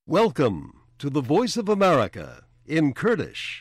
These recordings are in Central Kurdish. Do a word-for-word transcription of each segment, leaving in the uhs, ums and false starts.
Welcome to the Voice of America in Kurdish.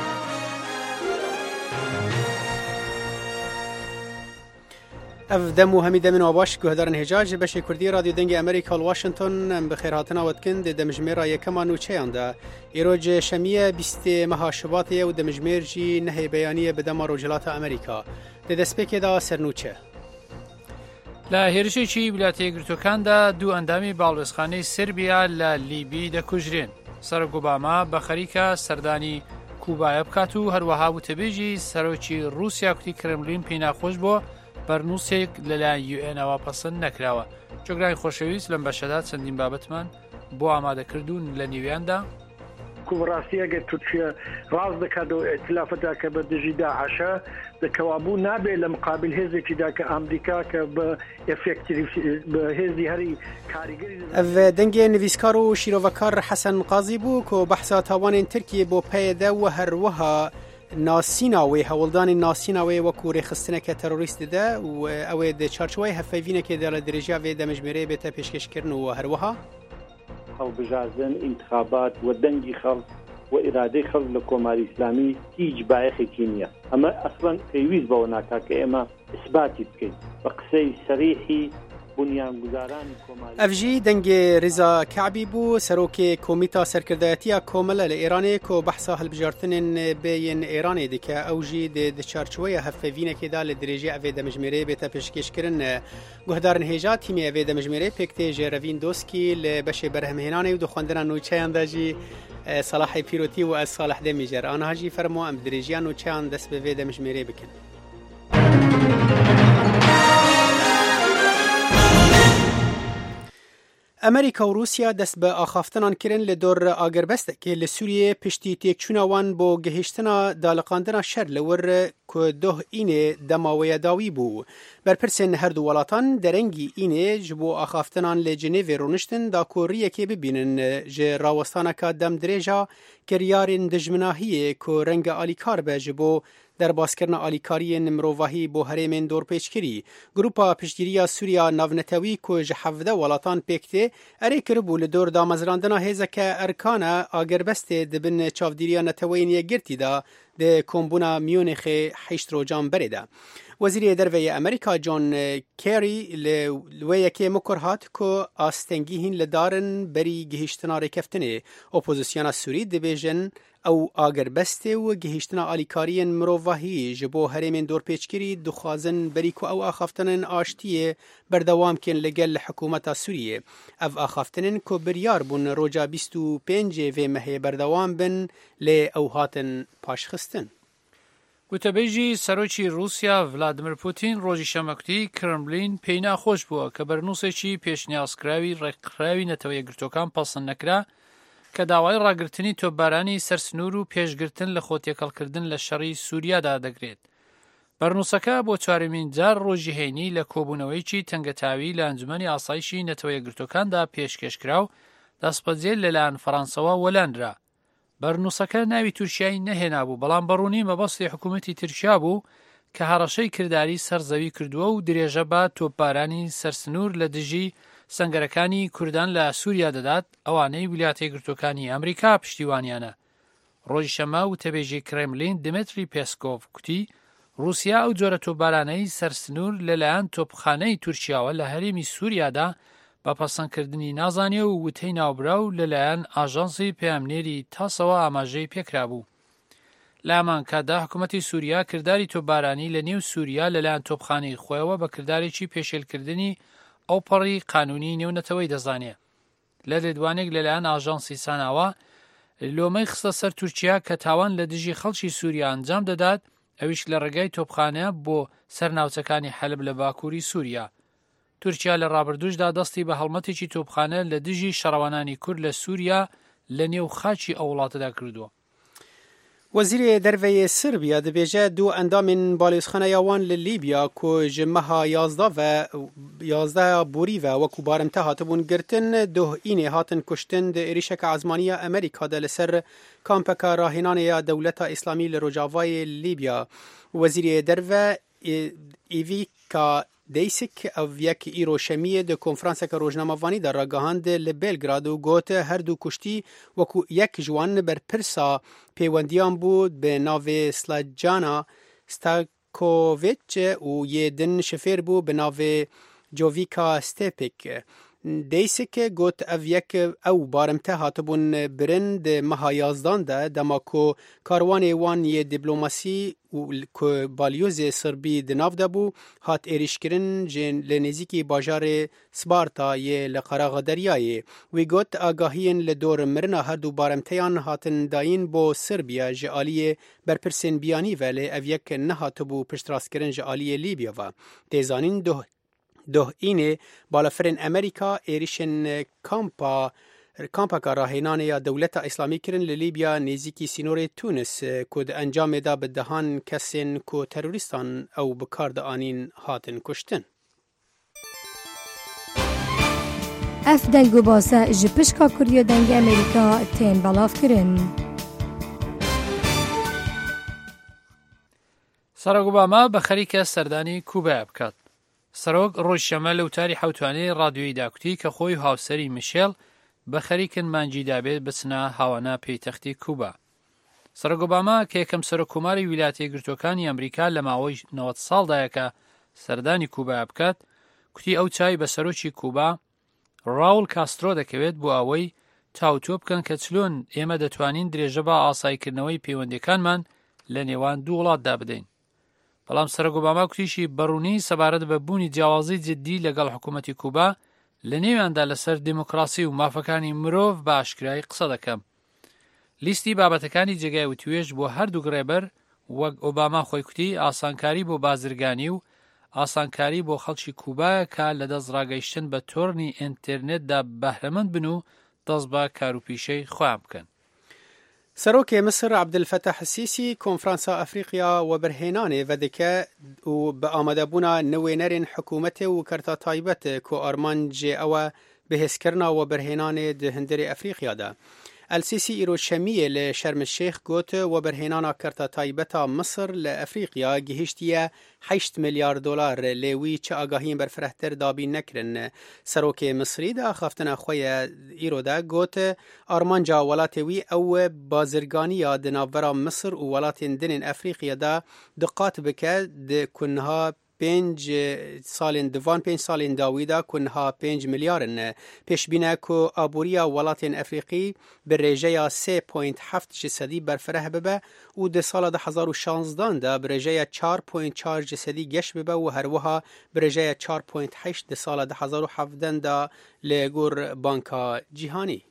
اف دمو همیده من آباش که هدارن هجاج بشه کردی رادیو دنگ امریکا واشنطن بخیر هاتنا ودکند دمجمیر را یکما نوچه انده ایروج شمیه بیست ماه شباطیه و دمجمیر جی نه بیانیه بدم روجلات امریکا ده دسپیک دا سرنوچه لا هێرشێکی ویلایەتە یەکگرتووەکاندا دوو ئەندامی باڵوێزخانەی سربیا لە لیبی دەکوژرێن. سەرۆک ئۆباما بە خەریکە سەردانی کوبایە بکات و هەروەها وتەبێژی سەرۆکی رووسیا کوتی کرملین پێی ناخۆش بۆ بەرنووسێک لەلایەن یو ئێنەوە پەسەند نەکراوە. جۆگرانی خۆشەویست لەم بەشەدا چەندین بابەتمان بۆ ئامادەکردوون لە نێویاندا. کوڕاستیەگە تورکیا ڕاست دەکات و ئێتلافەتا کە بە دژی داعشە دەکەوابوو نابێت لە مقابل هێزێکیدا کە ئەمریکا کە بە ئێفێکتیڤ بە هێزی هەری کاریگەری اف دنگی نویسکار و شیرۆڤەکار حەسەن قازی بوو کە بەحسا تاوانین ترکیە بۆ پەیەدا و هەروەها ناسیناوی هەوڵدانی ناسیناوی وەکو ڕێخستنێکە تەرۆریست دەدا و ئەوێ دە چارچوەی هەفەڤینێکێدا لە درێژا وێ دەمەژمێرەیە بێتە پێشکەشکردن و هەروەها هەڵبژاردن ئینتخابات و دەنگی خەڵک و ئیرادەی خەڵک لە کۆماری ئیسلامی هیچ بایەخێکی نییە. ئەمە ئەسڵەن پێویست بەوە ناکا کە ئێمە ئیسباتی بکەین بە قسەی سەریحی بنیانگوزارانی کۆماری. ئەڤژی دەنگی ڕیزا کەعبی بوو سەرۆکی کۆمیتا سەرکردایەتیە کۆمەلە لە ئێرانێ کۆ بەحسا هەڵبژاردنên بێین ئێرانێ دکە ئەوژی دە چارچوەیە هەفەڤینێکێدا لە درێژی ئەvê دەمەژمێرەیە بێتە پێشکەشکردن گوهدارن هێژا تیمی ئەvê دەمەژمێرەیە پێکتێ ژێرەڤین دۆسکی لە بەشێ بەرهەمهێنانێ و دخواندنا نوچەیانداژی صلاحی پیرۆتی و ئەس صالح دەمیژەر ئانەهاژی فەرمۆ ئەم درێژیان نوچەیان دەست بەvê دەمەژمێرەیە بکەن. ئەمریکا و رووسیا دەست بە ئاخافتنان کرن لە دۆر ئاگربەستێکی لە سووریێ پشتی تێکچوونەوان بۆ گەهێشتنا داڵقاندنا شەر لەوەر کە دۆه ئینێ دەماوەیە داوی بوو. بەرپرسێن هەردوو وڵاتان دەرەنگی ئینێ ji بۆ ئاخافتنان لە جنێڤێ ڕۆنشتن دا کۆڕیەکێ ببینن ji ڕاوەستانەکە دەم درێژە کەریارên dijminahiyê ku renga alîkar be ji bo derbaskerina alîkariyên mirovahî bo herêmên dorpêçkirî. Grupa Piştgiriya Sûriya Navnetewî ku ji hevde welatan pêktê erê kiribû li dor damezrandina hêzeke erkana agerbestê dibin çavdîriya neteweyên yekgirtî da di kombûna Mûnixê heşt rojan berê de. Wezîrê Derveyê Amerîka John Kerry li wê yekê mikor hat ku astengî hîn li darin berî gihîştina rêkeftinê. Opozisyona Sûrî dibêjin ew agerbestê û gihîştina alîkariyên mirovahî ji bo herêmên dorpêçkirî dixwazin berî ku ew axaftinên aştiyê berdewam kirin li gel hikûmeta Sûriyê. Ev axaftinên ku biryar bûn roja bîst û pêncê vê mehê berdewam bin lê ew hatin paşxistin. وتەبێژی سەرۆکی رووسیا ڤلادیمیر پوتین ڕۆژی شەمەکوتی کرملین پێی ناخۆش بووە کە بەرنووسێکی پێشنیازکراوی ڕێکخراوی نەتەوە یەکگرتووەکان پەسەند نەکرا کە داوای ڕاگررتنی تۆپبارانی سەرسنوور و پێشگرتن لە خۆتێکەڵکردن لە شەڕی سووریادا دەگرێت. بەرنووسەکە بۆ چوارەمین جار ڕۆژی هەینی لە کۆبوونەوەیکی تەنگەتاوی لە ئەنجومەنی ئاسایشی نەتەوە یەکگرتووەکاندا پێشکەشکرا و دەستپەجێ لەلایەن فەڕەنسەوە وەلاندرا. بەرنووسەکە ناوی تورکیای نەهێنا بوو بەڵام بەڕوونی مەبەستی حکوومەتی تورکیا بوو کە هەڕەشەی کردداری سەرزەوی کردووە و درێژە بە تۆپبارانی سەرسنوور لە دژی سەنگەرەکانی کوردان لە سووریا دەدات ئەوانەی ویلایەتە یەکگرتووەکانی ئەمریکا پشتیوانیانە. ڕۆژی شەمە وتەبێژی کرێملین دمتری پێسکۆڤ کوتی رووسیا ئەو جۆرە تۆپبارانەی سەرسنوور لەلایەن تۆپخانەی تورکیاوە لە هەرێمی سووریادا بە پەسەندکردنی نازانێ و وتەی ناوبراو لەلایەن ئاژانسی پەیامنێری تاسەوە ئاماژەی پێکرا بوو. لە هەمان کاتدا حکوومەتی سووریا کردداری تۆپبارانی لە نێو سووریا لەلایەن تۆپخانەی خۆیەوە بە کردارێکی پێشێلکردنی ئەو پەڕی قانونی نێونەتەوەی دەزانێت. لە لێدوانێک لەلایەن ئاژانسی ساناوە لۆمەی خستە سەر تورکیا کە تاوان لە دژی خەڵکی سووریا ئەنجام دەدات ئەویش لە ڕێگای تۆپخانە بۆ سەرناوچەکانی حەلب لە باکووری سووریا. تورکیا لە ڕابردووشدا دەستی بە هەڵمەتێکی تۆپخانە لە دژی شەڕەوانانی کورد لە سووریا لە نێو خاچی ئەو وڵاتەدا کردووە. وەزیرê Derveyê Sirbiya dibêje du endamên balêzxaneya wan li Lîbya ku ji meha yazda ve yazdeya borî ve wekû barimte hatibûn girtin duh înê hatin kuştin di êrişeka ezmaniya Amerîka de li ser kampeka rahênanê ya Dewleta Îslamî li Rojavayê Lîbya. Wezîrê Derve Îvîka دیسک او یک ایرو شمیه ده کنفرانس که روزنامه‌وانی در راگهاند لبلگراد و گوت هر دو کشتی وکو یک جوان بر پرسا پیوندیان بود به ناو سلاجانا ستاکوویچ و یه دن شفیر بود به ناو جوویکا ستیپیک. دیسک گوت او یک او بارمته هاتبون برند مها یازدان ده دماکو کاروان وان یه دیپلوماسی و که بالیوز سربی دناف ده بو هات ایریشکرن جن لنزیکی باجار سپارتا یه لقراغ دریایی وی گوت آگاهین لدور مرنا هر دو بارمتیان هاتن داین بو سربیا جعالی برپرسین بیانی ولی او یک نهاتبو پشتراسکرن جعالی لیبیا و تیزانین دو ده اینه بالافرین امریکا ایریشن کامپا کامپا که راهینان یا دولت اسلامی کرن لیبیا نزیکی سینور تونس کد انجام دا به دهان کسین که تروریستان او بکارد آنین هاتن کشتن. اف دنگو باسه جپشکا کریو دنگ امریکا تین بلاف کرن. سراغ اوباما بخریک سردانی کوبا بکات. سەرۆک ڕۆژشەمە لە وتاری حوتوانەی ڕادیۆیی داکوتی کە خۆی هاوسەری میشێل بە خەریکن مانجی دابێت بچنە هاوانە پەیتەختی کوبا. سەرۆک ئۆباما کە یەکەم سەرۆککۆماری ویلایەتە یەکگرتووەکانی ئەمریکا لە ماوەی نەوەت ساڵدایە کە سەردانی کوبا بکات، کوتی ئەو چای بە سەرۆکی کوبا ڕاول کاسترۆ دەکەوێت بۆ ئەوەی تاوتۆ بکەن کە چلۆن ئێمە دەتوانین درێژە بە ئاساییکردنەوەی پەیوەندیەکانمان لە نێوان دوو وڵاتدا بدەین. بەڵام سەرۆک ئۆباما کوتیشی بەڕوونی سەبارەت بە بوونی جیاوازی جددی لەگەڵ حکوومەتی کوبا لە نێویاندا لەسەر دیموکراسی و مافەکانی مرۆڤ بە ئاشکرایی قسە دەکەم. لیستی بابەتەکانی جێگای وتوێژ بۆ هەردوو گڕێبەر وەک ئۆباما خۆی کوتی ئاسانکاری بۆ بازرگانی و ئاسانکاری بۆ خەڵکی کوبایە کە لە دەست ڕاگەیشتن بە تۆڕنی ئینترنێتدا بەهرەمەند بن و دەست بە کاروپیشەی خۆیان بکەن. سروک مصر عبدالفتاح السیسی کنفرانس افریقیا و برهنانه و دکه و به آمده بونا نوینرین حکومت و کرتا تایبت که آرمان جه او به هسکرنا و برهنانه ده هندر افریقیا ده. السیسی ایرو شمیه لشرم الشیخ گوت و برهنانا کرتا تایبتا مصر لأفریقیا گهشتیه هشت میلیارد دلار لیوی چه آگاهیم برفرهتر دابی نکرن. سروک مصری ده خافتنا خوی ایرو ده گوت آرمان جا ولات وی او بازرگانی دناورا مصر و ولات دنین افریقیا ده دقات بکه ده کنها پنج سالین دوان پنج سالین داویدا کنها پنج میلیارن پیش بینه که آبوریا ولاتین افریقی به رژه سه پوینت هفت جسدی برفره ببه و ده سال ده هزار و شانزدان ده به رژه چار پوینت چار جسدی گش ببه و هر وها به رژه چار پوینت هشت ده سال ده هزار و هفدان ده لگور بانکا جیهانی.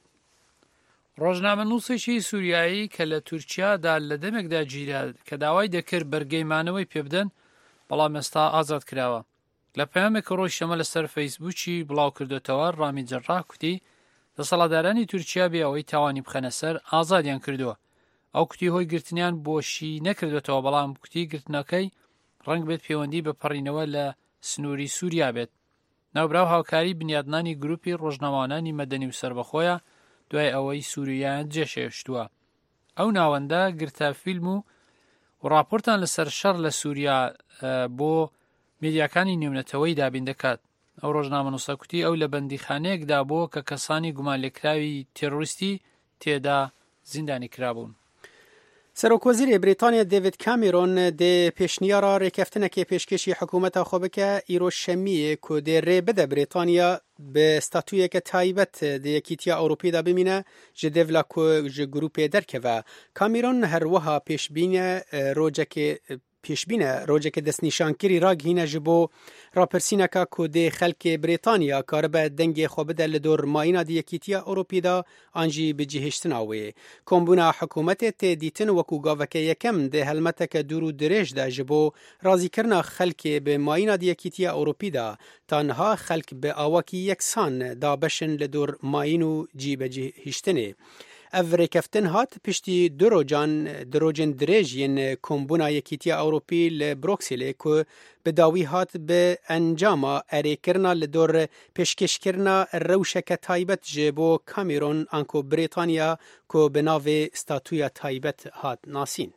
ڕۆژنامە نووسێکی سووریایی کە لە تورکیادا لە دەمێکدا گیرا کە داوای دەکرد بەرگەیمانەوەی پێبدەن بەڵام ئێستا ئازاد کراوە. لە پەیامێک کە ڕۆژشەمە لەسەر فەیسبووکی بڵاو کردوتەوە ڕامی جەڕا کوتی دەسەڵاتدارانی تورکیا بێ ئەوەی تاوانی بخەنە سەر ئازادیان کردووە. ئەو کوتی هۆی گرتنیان بۆشی نەکردوێتەوە بەڵام کوتی گرتنەکەی ڕەنگ بێت پەیوەندی بە پەڕینەوە لە سنووری سووریا بێت. ناوبراو هاوکاری بنیادنانی گروپی ڕۆژنامەوانانی مەدەنی و سەربەخۆیە دوای ئەوەی سووریایان جێشێشتووە. ئەو ناوەندە گرتە فیلم و راپۆرتان لەسەر شەڕ لە سووریا بۆ میدیاکانی نێونەتەوەی دابین دەکات. ئەو ڕۆژنامە نووسە کوتی ئەو لە بەندیخانەیەکدا بووە کە کەسانی گومانلێکراوی تێڕۆریستی تێدا زیندانی کرابوون. سەرۆکوەزیری بریتانیا دیوید کامێرۆن دێ پێشنیارە ڕێکەفتنەکێ پێشکەشی حکوومەتە خۆ بکە ئیرۆ شەمیە کە دێ ڕێ بدە بریتانیا بە ستاتویەکە تایبەت دە یەکیتیا ئەوروپیدا بمینە ji devla ku ji grupê derkeve. Kamîron herwiha pêşbîne rojekê pêşbîne rojekê destnîşankirî ragihîne ji bo rapirsîneka ku dê xelkê Brîtanya karibe dengê xwe bide li dor mayîna di yekîtiya Ewropî da an jî bi cihêştina wê. Kombûna hikûmetê tê dîtin wekû gaveke yekem dê helmeteke dûr û dirêj de ji bo razîkirina xelkê bi mayîna di yekîtiya Ewropî da tanha xelk bi awakî yeksan da beşin li dor mayîn û cî bi cihêştinê. Ev rêkeftin hat piştî du rojan di rojên dirêj yên Kombûna Yekîtiya Ewropî li Brukselê ku bi dawî hat bi encama erêkirina li dor pêşkêşkirina rewşeke taybet ji bo Kamîron an ku Brîtanya ku bi navê statuya taybet hat nasîn.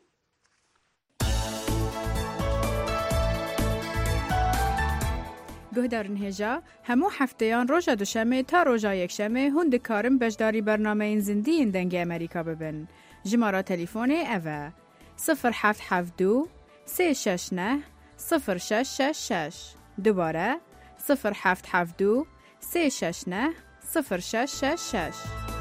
گهدارن هێژا هەموو هەفتەیان ڕۆژە دوشەمێ تا ڕۆژا یەکشەمێ هون دikarin بەشداری بەرنامەین زیندیین دەنگی ئەمریکا ببن. ژمارە تەلیفۆنێ ئەڤە صفر هەفت هەفت دوو سێ شەش نە صفر شەش شەش شەش دوبارە صفر هەفت هەفت دوو سێ شەش نە صفر شەش شەش شەش.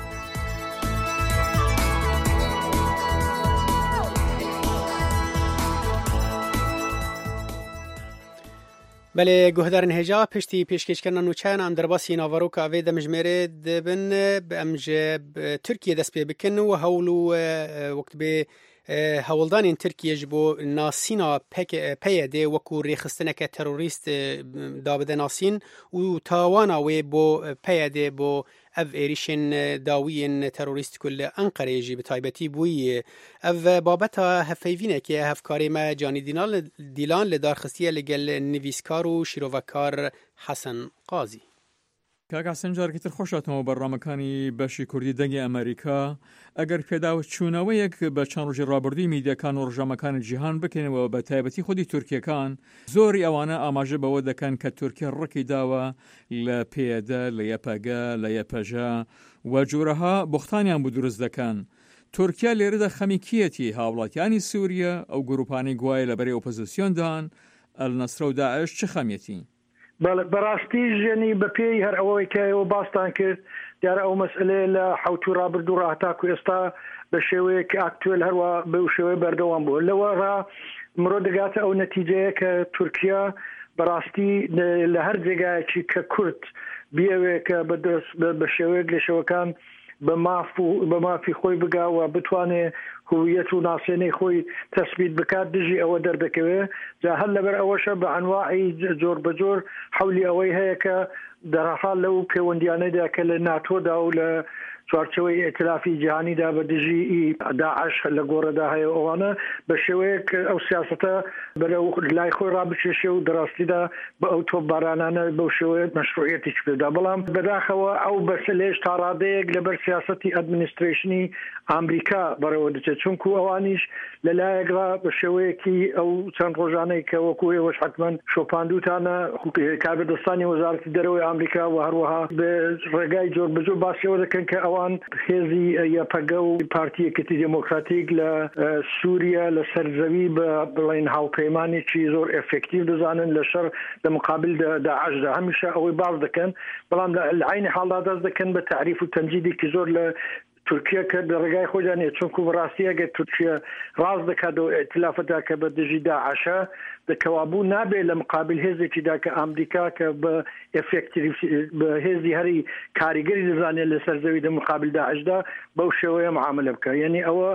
بله گهدارن هجا پشتی پیشکش کردن نوچان ام در باسی ناوارو که اوی دمجمره دبن امج ترکیه دست پی بکن و هولو وقت به هولدان این ترکیه جبو ناسینا پیده وکو ریخستنک تروریست دابده ناسین و تاوانا وی بو پیده بو اف ایریشن داوین تروریست کل انقره جی بتایبتی بوی اف بابتا هفیوینه که هفکاری ما جانی دیلان لدارخستیه لگل نویسکار و شیروکار حسن قاضی. کاک حسن جارکیتر خۆشاتەوە بەڕامەکانی بەشی کوردی دەنگی ئەمریکا ئەگەر پێداوت چوونەوەیەک بە چەند ڕۆژی ڕابردووی میدیەکان و ڕژەمەکانی جیهان بکەنەوە بە تایبەتی خودی تورکیەکان زۆری ئەوانە ئاماژە بەوە دەکەن کە تورکیا ڕقی داوە لە پێدە لە یەپەگە لە یەپەژە و جوورەها بوختانیان بۆ دروست دەکەن. تورکیا لێرەدا خەمی کیەتی هاوڵاتیانی سووریە ئەو گروپانی گوایە لەبەرەی ئۆپۆزیسیۆندان ئەلنەسرە و داعش چ خەمیەتی؟ بەڕاستی ژێنی بەپێی هەر ئەوەی کەەوە باستان کرد دیارە ئەو مەسئلێ لە حوت و ڕابردوو ڕاهتاکو ئێستا بە شێوەیەکی ئاکتوێل هەروە بەو شێوەیە بەردەوام بوو لەوەڕا مرۆ دەگاتە ئەو نەتیجەیە کە تورکیا بەڕاستی لە هەر جێگایەکی کە کورد بیاوێ کە بە شێوەیەک لە شێوەکان بە مافی خۆی بگاوە بتوانێ هویەت و ناسێنەی خۆی تەسبیت بکات دژی ئەوە دەردەکەوێ جا هەر لەبەر ئەوەشە بە ئەنواعی جۆر بە جۆر حولی ئەوەی هەیە کە دەرەحال لەو پەیوەندیانەدا کە لە ناتۆدا و لە چوارچەوەی ئێتلافی جیهانیدا بە دژی داعش لە گۆڕەدا هەیە ئەوانە بە شێوەیەک ئەو سیاسەتە بەرەو لای خۆی ڕابچێشێ و دەڕاستیدا بە ئەو تۆپبارانانە بەو شێوەیە مەشروعیەتیش پێدا بەڵام بەداخەوە ئەو بەسلێش تا ڕادەیەک لەبەر سیاسەتی ئەدمنیستریشنی ئامریکا بەرەوە دەچێت چونکو ئەوانیش لەلایەکڕا بە شێوەیەکی ئەو چەند ڕۆژانەی کە وەکو ئێوەش حتمەن شۆپاندوتانە کاربەدەستانی وەزارەتی دەرەوەی ئامریکا و هەروەها بە ڕێگای جۆر بەجۆر باسیەوە دەکەن کە ئەوان هێزی یەپەگە و پارتیەکەتی دموکراتیک لە سووریا لە سەرزەوی بە بڵین هاوپەیمانێکی زۆر ئێفێکتیو دەزانن لە شەر لە مقابل داعشدا هەمیشە ئەوەی باز دەکەن بەڵام لە عینی حاڵدا دەست دەکەن بە تعریف و تەمجیدێکی زۆر لە تورکیا کە لە ڕێگای خۆیانێ چونکو بەڕاستی ئەگەر تورکیا ڕاز دەکاتەوە ئێتلافەدا کە بە دژی داعشە دەکەوابوو نابێت لە مقابل هێزێکیدا کە ئامریکا کە بە ئێفێکتیو بە هێزی هەری کاریگەری دەزانێت لە سەرزەوی دە مقابل داعشدا بەو شێوەیە معاملە بکە یعنی ئەوە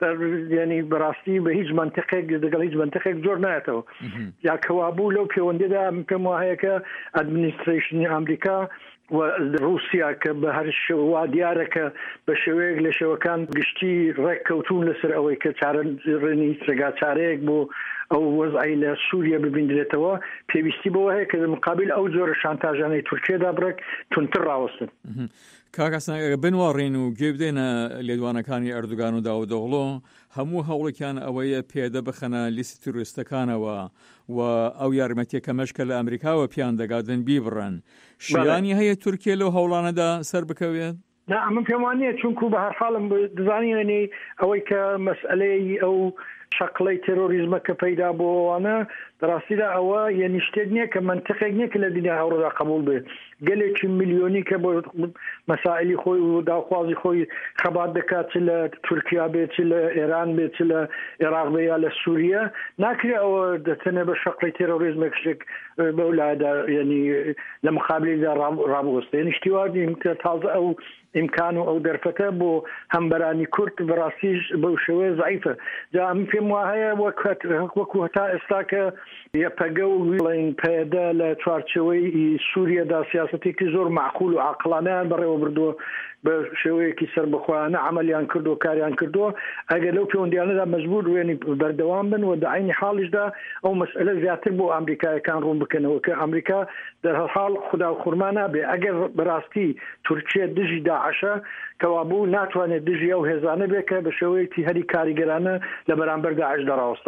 ینی بەڕاستی بە هیچ منطقێک دەگەڵ هیچ منطقێک زۆر نایەتەوە یا کەوابوو لەو پەیوەندیدا پێم وایە کە ئەدمنیستریشنی ئامریکا و رووسیا کە بە هەر شێوا دیارەکە بە شێوەیەک لە شێوەکان گشتی ڕێککەوتون لەسەر ئەوەی کە چارەڕێنی سرگا چارەیەک بۆ ئەو وەزعی لە سووریا ببیندرێتەوە پێویستی بەوە هەیە کە مقابل ئەو جۆرە شانتاژانەی تورکیەدا بڕێک تونتر ڕاوەستن. کاکەسان بنوارڕین و گوێ بدەینە لێدوانەکانی ئەردوگان و داودۆغڵۆ هەموو هەوڵێکیان ئەوەیە پێدە بخەنە لیستی توریستەکانەوە و ئەو یارمەتیەکە مەشکە لە ئەمریکاوە پیان دەگادن بیبڕن شیانی هەیە تورکیا لەو هەوڵانەدا سەر بکەوێت؟ نا من پێم وانییە چونکو بە هەرحاڵم دەزانینێ ئەوەی کە مەسئلەی ئەو شەقڵەی تێرۆریزمە کە پەیدا بۆوانە دەڕاستیدا ئەوە یەنی شتێک نییە کە منطقێک نییە کە لە دنیا هەوڕدا قبول بێت گەلێکی میلیۆنی کە بۆ مەسائلی خۆی و داخوازی خۆی خەبات دەکات چ لە تورکیا بێت چ لە ئێران بێت چ لە عێراق بێت یا لە سووریا ناکرێ ئەوە دەتەنێ بە شەقڵی تێرۆریزمێک شتێک بەولایدا یعنی لە مقابلیدا ڕابوەستە یعنی شتیوادیم کە تازە ئەو ئیمکان و ئەو دەرفەتە بۆ هەمبەرانی کورد بەڕاستیش بەو شێوەیە زعیفە جا من پێم وایە وەکو هەتا ئێستا کە یەپەگە و بڵین پەیەدە لە چوارچەوەی سووریادا سیاسەتێکی زۆر معقول و عاقڵانەیان بەڕێوە بردووە بە شێوەیەکی سربەخۆیانە عملیان کردو کاریان کردووە ئەگەر لەو پەیوەندیانەدا مەجبور وێنی بەردەوام بن و دەعینی حاڵیشدا ئەو مەسئلە زیاتر بۆ ئەمریکایەکان ڕوون بکەنەوە کە ئەمریکا دەرحاڵ خدا و خورما نابێ ئەگەر بەڕاستی تورکیا دژی داعشە کەوابوو ناتوانێت دژی ئەو هێزانە بێت کە بە شێوەیەکی هەری کاریگەرانە لە بەرامبەر داعش دەڕاوەستەوە.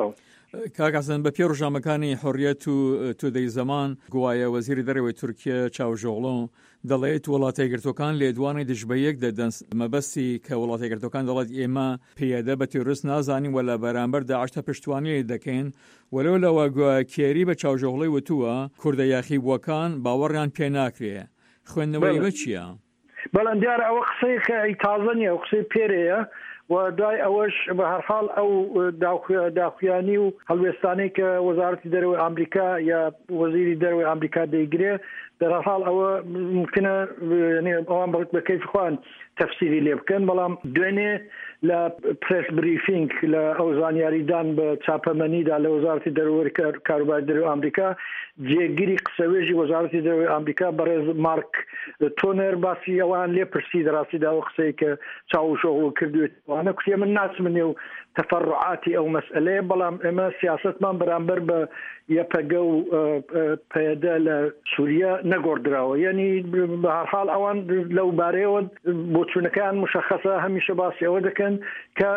کاکەسن بە پێ ڕۆژنامەکانی حۆریەت و تودەی زەمان گوایە وەزیری دەرەوەی تورکیا چاوژۆغڵۆ دەڵێت وڵاتە یەکگرتوەکان لێدوانی دژبەیەک دەدەن مەبەستی کە وڵاتە یەکگرتوەکان دەڵێت ئێمە پێیەدە بە تێڕست نازانین وە لە بەرامبەر داعشتە پشتوانی دەکەین وەلەو لەوە کێری بە چاوژۆغڵی وتووە کوردە یاخیبووەکان باوەڕیان پێ ناکرێ خوێندنەوەی بە چییە؟ بەڵام دیارە ئەوە قسەیەکە تازە نیە و قسەی پێرەیە و دوای ئەوەش بە هەرحاڵ ئەو داخوایانی و هەڵوێستانەی کە وەزارەتی دەرەوەی ئەمریکا یا وەزیری دەرەوەی ئەمریکا دەیگرێ دەرحاڵ ئەوە ممکنە ئەوان بە کەیف خوان تەفسیری لێ بکەن بەڵام دوێنێ لە پرس بریفینگ لە ئەو زانیاریدان بە چاپەمەنیدا لە وەزارەتی دەرەوەی کاروباری دەرەوەی ئەمریکا جێگیری قسەوێژی وەزارەتی دەرەوەی ئەمریکا بەڕێز مارک تۆنەر باسی ئەوان لێ پرسی دەڕاستیدا ئەو قسەی کە چاوشۆغڵ کردوێتوانە کوتێ من ناچمنێ و تەفەڕعاتی ئەو مەسئلەیە بەڵام ئێمە سیاسەتمان بەرامبەر بە یەپەگە و پەیەدە لە سووریا نەگۆڕدراوە یعنی بە هەرحاڵ ئەوان لەو بارەیەوە بۆچوونەکان مشخصە هەمیشە باسی ئەوە دەکەن کە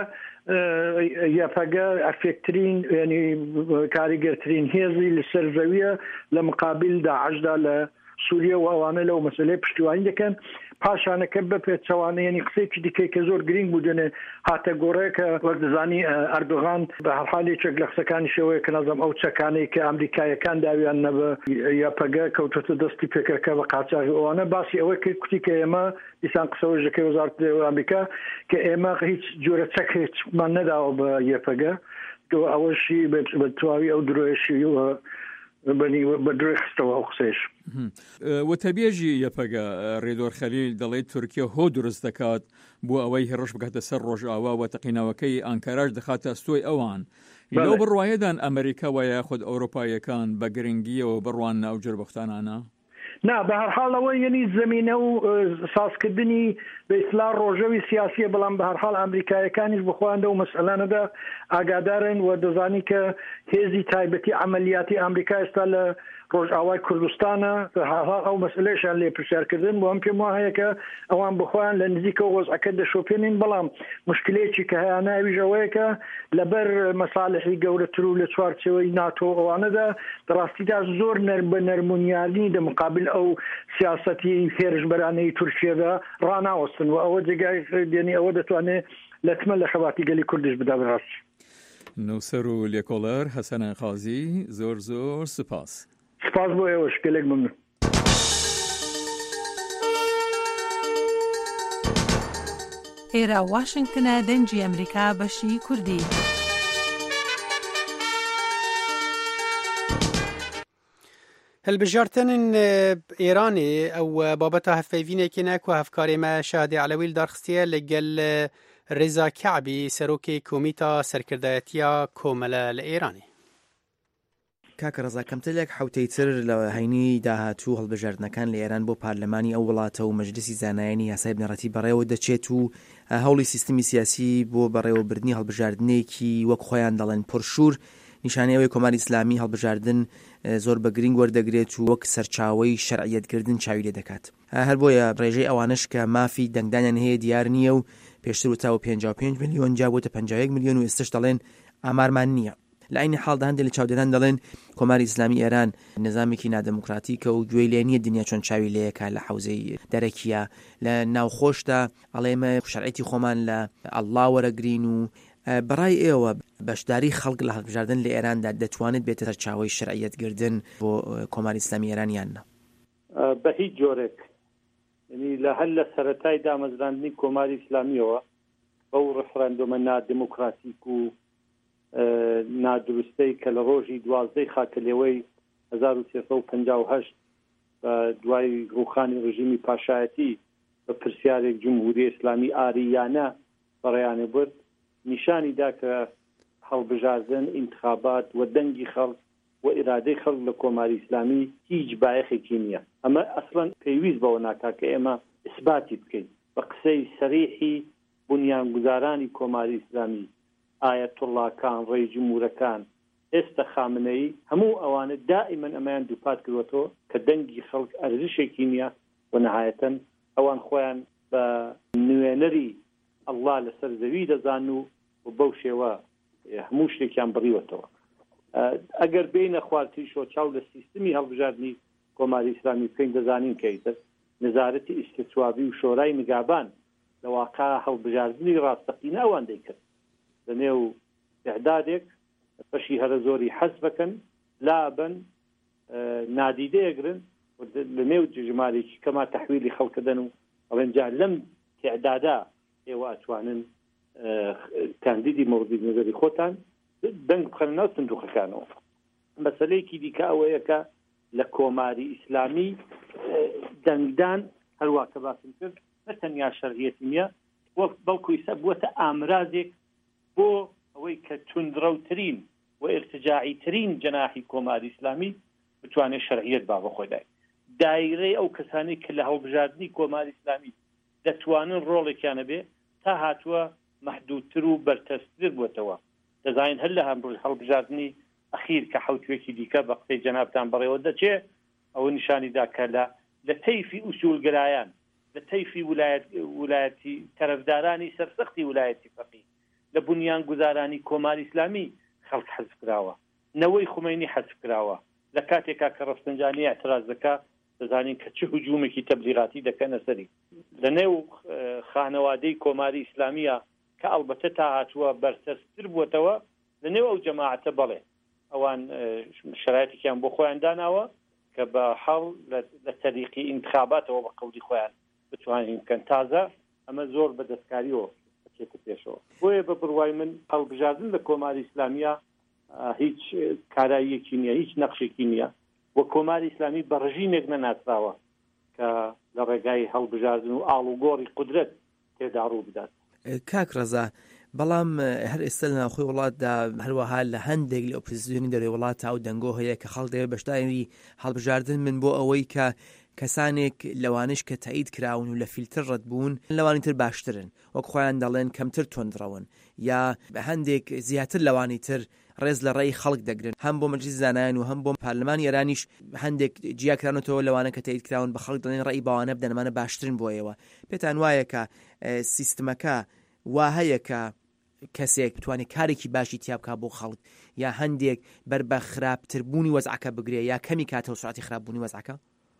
یەپەگە ئەفێکترین ینی کاریگەرترین هێزی لەسەر زەویە لە مقابل داعشدا لە سووریا و ئەوانە لەو مەسئلەی پشتیوانی دەکەن پاشانەکە بەپێچەوانە ینی قسێکی دیکەی کە زۆر گرنگ بوودنێ هاتە گۆڕەیە کە وەک دەزانی ئەردۆغان بە هەرحاڵێکێک لە قسەکانی شەوەیە کە نەزەم ئەو چەکانەی کە ئەمریکایەکان داویان نەبە یاپەگە کەوتۆتە دەستی پێکەکە بە قاچاق ئەوانە باسی ئەوەی کە کوتی کە ئێمە دیسان قسەوەژەکەی وەزارەتی دەرەوەی ئەمریکا کە ئێمە هیچ جۆرە چەک هیچمان نەداوە بە یەپەگە ئەوەشی بە تواوی ئەو درۆیشی بە درۆی خستەوە ئەو قسەیش وتەبێژی یەپەگە ڕێدۆر خەلیل دەڵێت تورکیا هۆ دروست دەکات بۆ ئەوەی هێڕش بکاتە سەر ڕۆژئاوا و تەقینەوەکەی ئەنکاراش دەخاتە ئەستۆی ئەوان لەو بڕوایەدان ئەمریکا و یاخود ئەوروپایەکان بە گرنگیەوە بڕوان ناو جربەختانانە نا بە هەرحاڵەوە یعنی زمینە و سازکردنی بە ئیسلا ڕۆژەوی سیاسیە بەڵام بە هەرحاڵ ئەمریکایەکانیش بخواندە و مەسئلانەدا ئاگادارن و دەزانی کە هێزی تایبەتی عملیاتی ئەمریکا ئێستا لە ڕۆژئاوای کوردستانە ئەو مەسئلەیشان لێ پرسیارکردن بۆ ئەم پێم وایە کە ئەوان بخوایان لە نزیکە وەزعەکە دەشۆپێنین بەڵام مشکلێکی کە هەیە ناویژەوەیە کە لەبەر مەساڵحی گەورەتر و لە چوارچەوەی ناتۆ ئەوانەدا بەڕاستیدا زۆر بە نەرمونیانی دە مقابل ئەو سیاسەتی هێرشبەرانەی تورکیەدا ڕاناوەستن و ئەوە جێگای دێنی ئەوە دەتوانێت لەتمە لە خەواتی گەلی کوردش بدا بڕاستی نووسەر و لێکۆڵەر حەسەن قازی زۆر زۆر سپاس سپاس بۆ ئێوەش گەلێک ممنون ئێرە واشنگتنە دەنجی ئەمریکا بەشی کوردی هەلبژارتنên Îranê ew babeta hevpeyvînekê ne ku hevkarê Şadê Elewî darxistiye li gel Rêza Keዕbî serokê Komîta Serkirdayetiya Komele li Îranê. کاکە ڕەزا کەمترێک حوتەیتر لە هەینی داهاتوو هەڵبژاردنەکان لە ئێران بۆ پارلەمانی ئەو وڵاتە و مەجلیسی زانایانی یاسای بنەڕەتی بەڕێوە دەچێت و هەوڵی سیستمی سیاسی بۆ بەڕێوەبردنی هەڵبژاردنێکی وەک خۆیان دەڵێن پرشور نیشانەیەوەی کۆماری ئیسلامی هەڵبژاردن زۆر بە گرنگ وەردەگرێت و وەک سەرچاوەی شەرعیەتگردن چاوی لێ دەکات. هەر بۆیە ڕێژەی ئەوانش کە مافی دەنگدانیان هەیە دیار نییە و پێشتر و تاوە پێنجا و پێنج میلیۆن جا بۆتە پەنجا و یەک میلیۆن و ئێستش دەڵێن ئامارمان نییە. لە عینی حاڵدا هەندێک لە چاودێران دەڵێن کۆماری ئیسلامی ئێران نظامێکی نادەموکراتیکە و گوێی لێ نییە دنیا چۆن چاوی لەیەکە لە حوزەی دەرەکیە لە ناوخۆشدا ئەڵێمە شەرعەتی خۆمان لە ئەڵڵا وەرەگرین و بەڕای ئێوە بەشداری خەڵک لە هەڵبژاردن لە ئێراندا دەتوانێت بێتە سەرچاوەی شەرعیەتگردن بۆ کۆماری ئیسلامی ئێرانیانە بە هیچ جۆرێک لە هەر لە سەرەتای دامەزراندنی کۆماری ئیسلامیەوە بەو ڕفرەندۆمە نادیموکراتیک و نادروستەی کە لە ڕۆژی دوازدەی خاکەلێوەی هەزار و سێسەد و پەنجا و هەشت دوای ڕوخانی ڕژیمی پاشایەتی بە پرسیارێک جمهوری ئیسلامی ئاریانە بەڕێیانە برد نیشانی دا کە هەڵبژاردن ئینتخابات و دەنگی خەڵک و ئیرادەی خەڵک لە کۆماری ئیسلامی هیچ بایەخێکی نییە. ئەمە ئەسڵەن پێویست بەوە ناکا کە ئێمە ئیسباتی بکەین بە قسەی سەریحی بنیانگوزارانی کۆماری ئیسلامی ئایەتوڵڵاکان ڕێی جمهورەکان ئێستا خامنەی هەموو ئەوانە دائیمەن ئەمەیان دووپات کردوەوە کە دەنگی خەڵک ئەرزشێکی نییە و نەهایەتەن ئەوان خۆیان بە نوێنەری ئەڵڵا لەسەر زەوی دەزان و بەو شێوە هەموو شتێکیان بڕیوەتەوە. ئەگەر بینە خواردی شۆچاو لە سیستمی هەڵبژاردننی کۆماری ئیسلامی بکەین دەزانین کەیتر نزارەتی ئیستصوابی و شۆرای نگابان لە واقع هەڵبژاردننی ڕاستەقینە ئەوان دەیکرد لە نێو ئیعدادێک بەشی هەرە زۆری حەز بکەن لابن نادیدەیەگرن لە نێو ژمارێکی کەما تەحویلی خەڵکەدەن و ئەوەنجا لەم تعدادا ئێوە ئەتوانن کاندیدی مەوردی نظری خۆتان دەنگ بخەنە ناو سندوقەکانەوە. مەسەلەیەکی دیکە ئەوەیە کە لە کۆماری ئیسلامی دەنگدان هەروە کە باسم کرد نە تەنیا شەرعیەتی نییە بەڵکو ئیسا بووەتە ئامرازێک بۆ ئەوەی کە توندڕەوترین و ئرتجاعیترین جەناحی کۆماری ئیسلامی بتوانێت شەرعیەت با بەخۆی دای دایرەی ئەو کەسانی کە لە هەڵبژاردننی کۆماری ئیسلامی دەتوانن ڕۆڵێکیانە بێ تا هاتووە محدودتر و بەرتەستر بووتەوە. دەزانین هەر لە هەمڕۆژ هەڵبژاردننی ئەخیر کە حوتوێکی دیکە بە قسەی جەنابتان بەڕێوە دەچێ ئەوە نیشانیدا کە لە لە تەیفی ئوسولگرایان لە تەیفی ویلایەتی تەرەفدارانی سەرسەختی ویلایەتی فەقیه لە بنیان گوزارانی کۆماری ئیسلامی خەڵک حەزف کراوە نەوەی خومینی حەزف کراوە لە کاتێکا کە ڕەفسەنجانی ئەتراز دەکا دەزانین کە چه هجوومێکی تەبلیغاتی دەکەنە سەری لە نێو خانەوادەی کۆماری ئیسلامیە کە ئەڵبەتە تا هاتووە بەرسەرتر بووتەوە لە نێو ئەو جەماعەتە بەڵێ ئەوان شرایطێکیان بۆ خۆیان داناوە کە بە حەڵ لە تەریقی ئینتخاباتەوە بە قەولی خۆیان بتوانین بکەن تازە ئەمە زۆر بە دەستکاریەوە بچێتە پێشەوە. بۆیە بە بڕوای من هەڵبژاردن لە کۆماری ئیسلامیە هیچ کاراییەکی نییە هیچ نەخشێکی نییە و کۆماری ئیسلامی بە ڕژیمێک نەناسراوە کە لە ڕێگای هەڵبژاردن و ئاڵوگۆڕی قودرەت تێدا ڕوو بدات. کاک ڕەزا بەڵام هەر ئێستا لە ناوخۆی وڵاتدا هەروەها لە هەندێک لە ئۆپۆزیسیۆنی دەرەوەی وڵاتە ئەو دەنگۆ هەیە کە خەڵک دەوێت بەشداری هەڵبژاردن من بۆ ئەوەی کە کەسانێک لەوانش کە تایید کراون و لە فیلتر ڕەت بوون لەوانی تر باشترن وەک خۆیان دەڵێن کەمتر تۆندڕەون یا هەندێک زیاتر لەوانی تر ڕێز لە ڕێی خەڵک دەگرن هەم بۆ مەجلیس زانایان و هەم بۆ پارلەمانی ئێرانیش هەندێک جیاکرانەوە لەوانە کە تایید کراون بە خەڵک دەڵێن ڕێی باوانە بدەنمانە باشترن بۆ ئێوە. پێتان وایە کە سیستمەکە وا هەیە کە کەسێک بتوانێت کارێکی باشی تیابکە بۆ خەڵک یا هەندێک بەر بە خراپتربوونی وەزعەکە بگرێ یا کەمی کاتەوە سرعەتی خراپبوونی وەزعەکە؟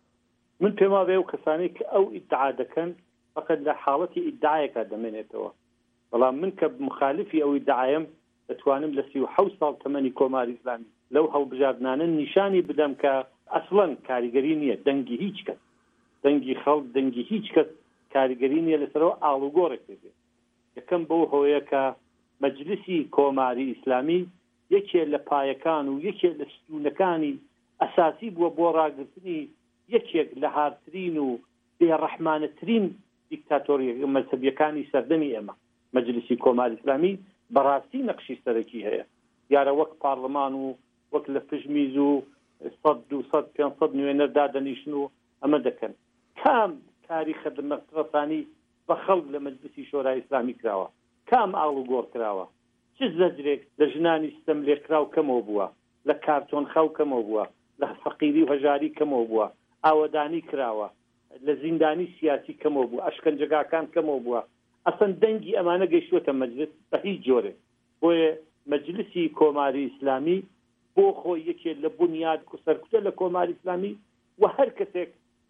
من پێما بێ و کەسانی کە ئەو ئیدعا دەکەن فقط لە حاڵەتی ئیدعایەکە دەمێنێتەوە بەڵام من کە مخالفی ئەو ئیدعایم دەتوانم لە سی و حەوت ساڵ تەمەنی کۆماری ئیسلامی لەو هەڵبژاردنانە نیشانی بدەم کە ئەسڵەن کاریگەری نییە دەنگی هیچ کەس دەنگی خەڵک دەنگی هیچ کەس کاریگەری نییە لەسەرەوە ئاڵوگۆڕێک بێ. یەکەم بەو هۆیە کە مەجلیسی کۆماری ئیسلامی یەکێ لە پایەکان و یەکێ لە ستونەکانی ئەساسی بووە بۆ ڕاگررتنی یەکێک لە هارترین و بێڕەحمانەترین دیکتاتۆری مەذهبیەکانی سەردەمی ئێمە. مەجلیسی کۆماری ئیسلامی بەڕاستی نەقشی سەرەکی هەیە یارە وەک پارلەمان و وەک لە پژمیز و سەد و سەد پێنج نوێنەر دادەنیشن و ئەمە دەکەن. کام کاری خدمەتڕەسانی بە خەڵک لە مەجلیسی شۆرای ئیسلامی کراوە؟ کام ئاڵوگۆڕ کراوە؟ چ زەجرێک لە ژنانی ستەم لێکراو کەمەوە بووە؟ لە کارتۆن خەو کەمەوە بووە؟ لە فەقیری و هەژاری کەمەوە بووە؟ ئاوەدانی کراوە؟ لە زیندانی سیاسی کەمەوە بووە؟ ئەشکەنجەگاکان کەمەوە بووە؟ ئەسەن دەنگی ئەمانە گەیشتووەتە مەجلس بە هیچ جۆرێک. بۆیە مەجلیسی کۆماری ئیسلامی بۆ خۆی یەکێک لە بنیاد سەرکوتە لە کۆماری ئیسلامی و هەر کەسێک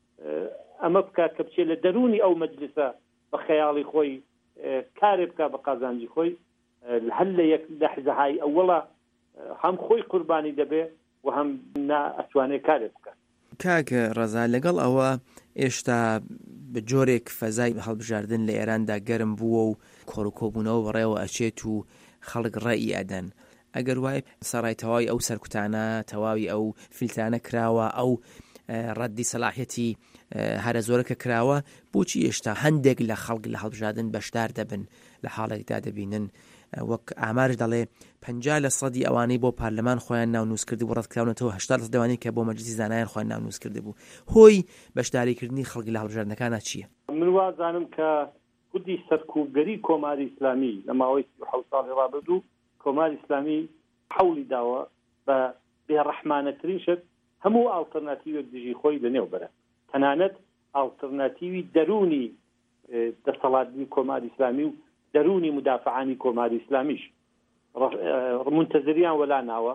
ئەمە بکات کە بچێت لە دەرونی ئەو مەجلیسە بە خەیاڵی خۆی کارێ بکات بە قازانجی خۆی هەر لە یەک لەحزەهای ئەوڵە هەم خۆی قوربانی دەبێ و هەم ئەتوانێت کارێ بکات. کاکە ڕەزا لەگەڵ ئەوە ئێشتا بە جۆرێک فەزای هەڵبژاردن لە ئێراندا گەرم بووە و کۆڕکۆبوونەوە بەڕێوە ئەچێت و خەڵک ڕێی ئەدەن. ئەگەر وای سەڕای تەواوی ئەو سەرکوتانە تەواوی ئەو فیلتانە کراوە ئەو ڕەدی سەلاحەتی هەرە زۆرەکە کراوە بۆچی ئێشتا هەندێک لە خەڵک لە هەڵبژاردن بەشدار دەبن لە حاڵێکدا دەبینن وەک ئامارش دەڵێ پەنجا لە سەدی ئەوانەی بۆ پارلەمان خۆیان ناونووس کردی بۆ ڕەتکراونەتەوە هەشتا لە دەوانەی کە بۆ مەجلیسی زانایان خۆیان ناونووس کرده بوو. هۆی بەشداریکردنی خەڵک لە هەڵبژاردنەکانە چییە؟ من وازانم کە خودی سەرکوبگەری کۆماری ئیسلامی لە ماوەی حەوت ساڵی ڕابردوو کۆماری ئیسلامی حەولی داوە بە بێڕەحمانەترین شت هەموو ئالتەرناتیوێک دژی خۆی لەنێو بەرە تەنانەت ئالتەرناتیوی دەرونی دەسەڵاتنی کۆماری ئیسلامی و دەرونی مدافعانی کۆماری ئیسلامیش منتەزریان وەلا ناوە کە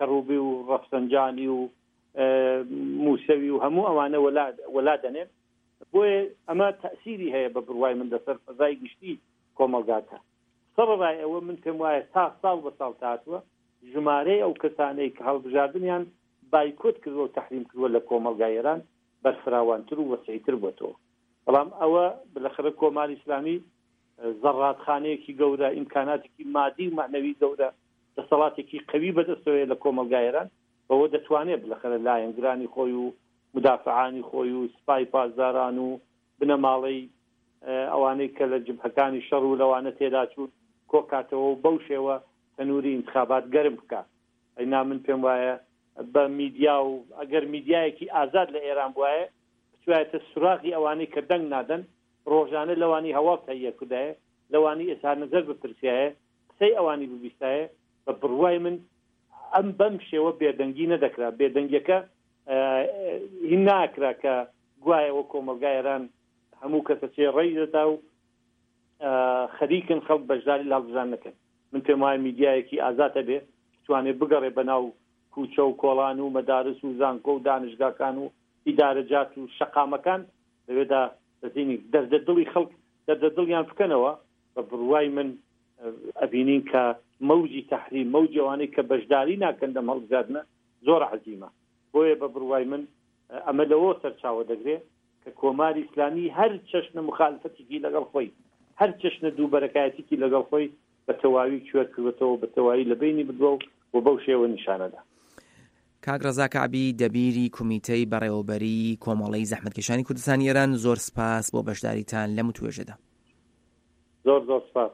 کەڕووبی و ڕەفسەنجانی و موسەوی و هەموو ئەوانە وەلادەنێن بۆیە ئەمە تەسیری هەیە بە بڕوای من لەسەر فەزای گشتی کۆمەلگاتە. سەرڕای ئەوە من پێم وایە تا ساڵ بە ساڵ هاتووە ژمارەی ئەو کەسانەی کە هەڵبژاردنیان بایکۆت کردووە و تەحریم کردووە لە کۆمەلگای ئێران بەرفراوانتر و وەسعیتر بووەتەوە. بەڵام ئەوە بالاخره کۆماری ئیسلامی زەڕاتخانەیەکی گەورە، ئیمکاناتێکی مادی و معنەوی گەورە، دەسەڵاتێکی قەوی بەدەستەوەیە لە کۆمەلگای ئێران بەوە دەتوانێت بالاخره لایەنگرانی خۆی و مدافعانی خۆی و سپای پاسداران و بنەماڵەی ئەوانەی کە لە جبهەکانی شەڕ و لەوانە تێدا چوون کۆکاتەوە و بەو شێوە تەنووری انتخابات گەرم بکات. ئەینا من پێم وایە بە میدیا و ئەگەر میدیایەکی ئازاد لە ئێران بواە بچوایەتە سوراغی ئەوانەی کە دەنگ نادەن ڕۆژانە لەوانی هەواڵ تەیە کودایە لەوانی ئێستا نەزەر بپرسیایە قسەی ئەوانی ببیستایە بە بڕوای من ئەم بەم شێوە بێدەنگی نەدەکرا. بێدەنگیەکە هین ناکرا کە گوایەوە کۆمەلگای ئێران هەموو کەسە چێ ڕێی دەدا و خەریکن خەڵک بەشداری لە هەڵبژان نەکەن. من پێم وایە میدیایەکی ئازاتە بێ بتوانێت بگەڕێ بەناو کوچە و کۆڵان و مەدارس و زانکۆ و دانشگاکان و ئیدارەجات و شەقامەکان لەوێدا دەزینی دەردەدڵی خەڵک دەردەدڵیان بکەنەوە. بە بڕوای من ئەبینین کە مەوجی تەحریم مەوجی ئەوانەی کە بەشداری ناکەن لەم هەڵبژاردنە زۆر عەزیمە. بۆیە بە بڕوای من ئەمە لەوە سەرچاوە دەگرێت کە کۆماری ئیسلامی هەر چەشنە مخالفەتێکی لەگەڵ خۆی، هەر چەشنە دووبەرەکایەتێکی لەگەڵ خۆی بە تەواوی کوێر کردوێتەوە، بە تەواوی لە بینی بدووە و بەو شێوە نیشانەدا. کاک ڕەزا کەعبی دەبیری کومیتەی بەڕێوەبەری کۆمەڵەی زەحمەتکێشانی کوردستانی ئێران، زۆر سپاس بۆ بەشداریتان لەم توێژەدا. زۆر زۆر سپاس.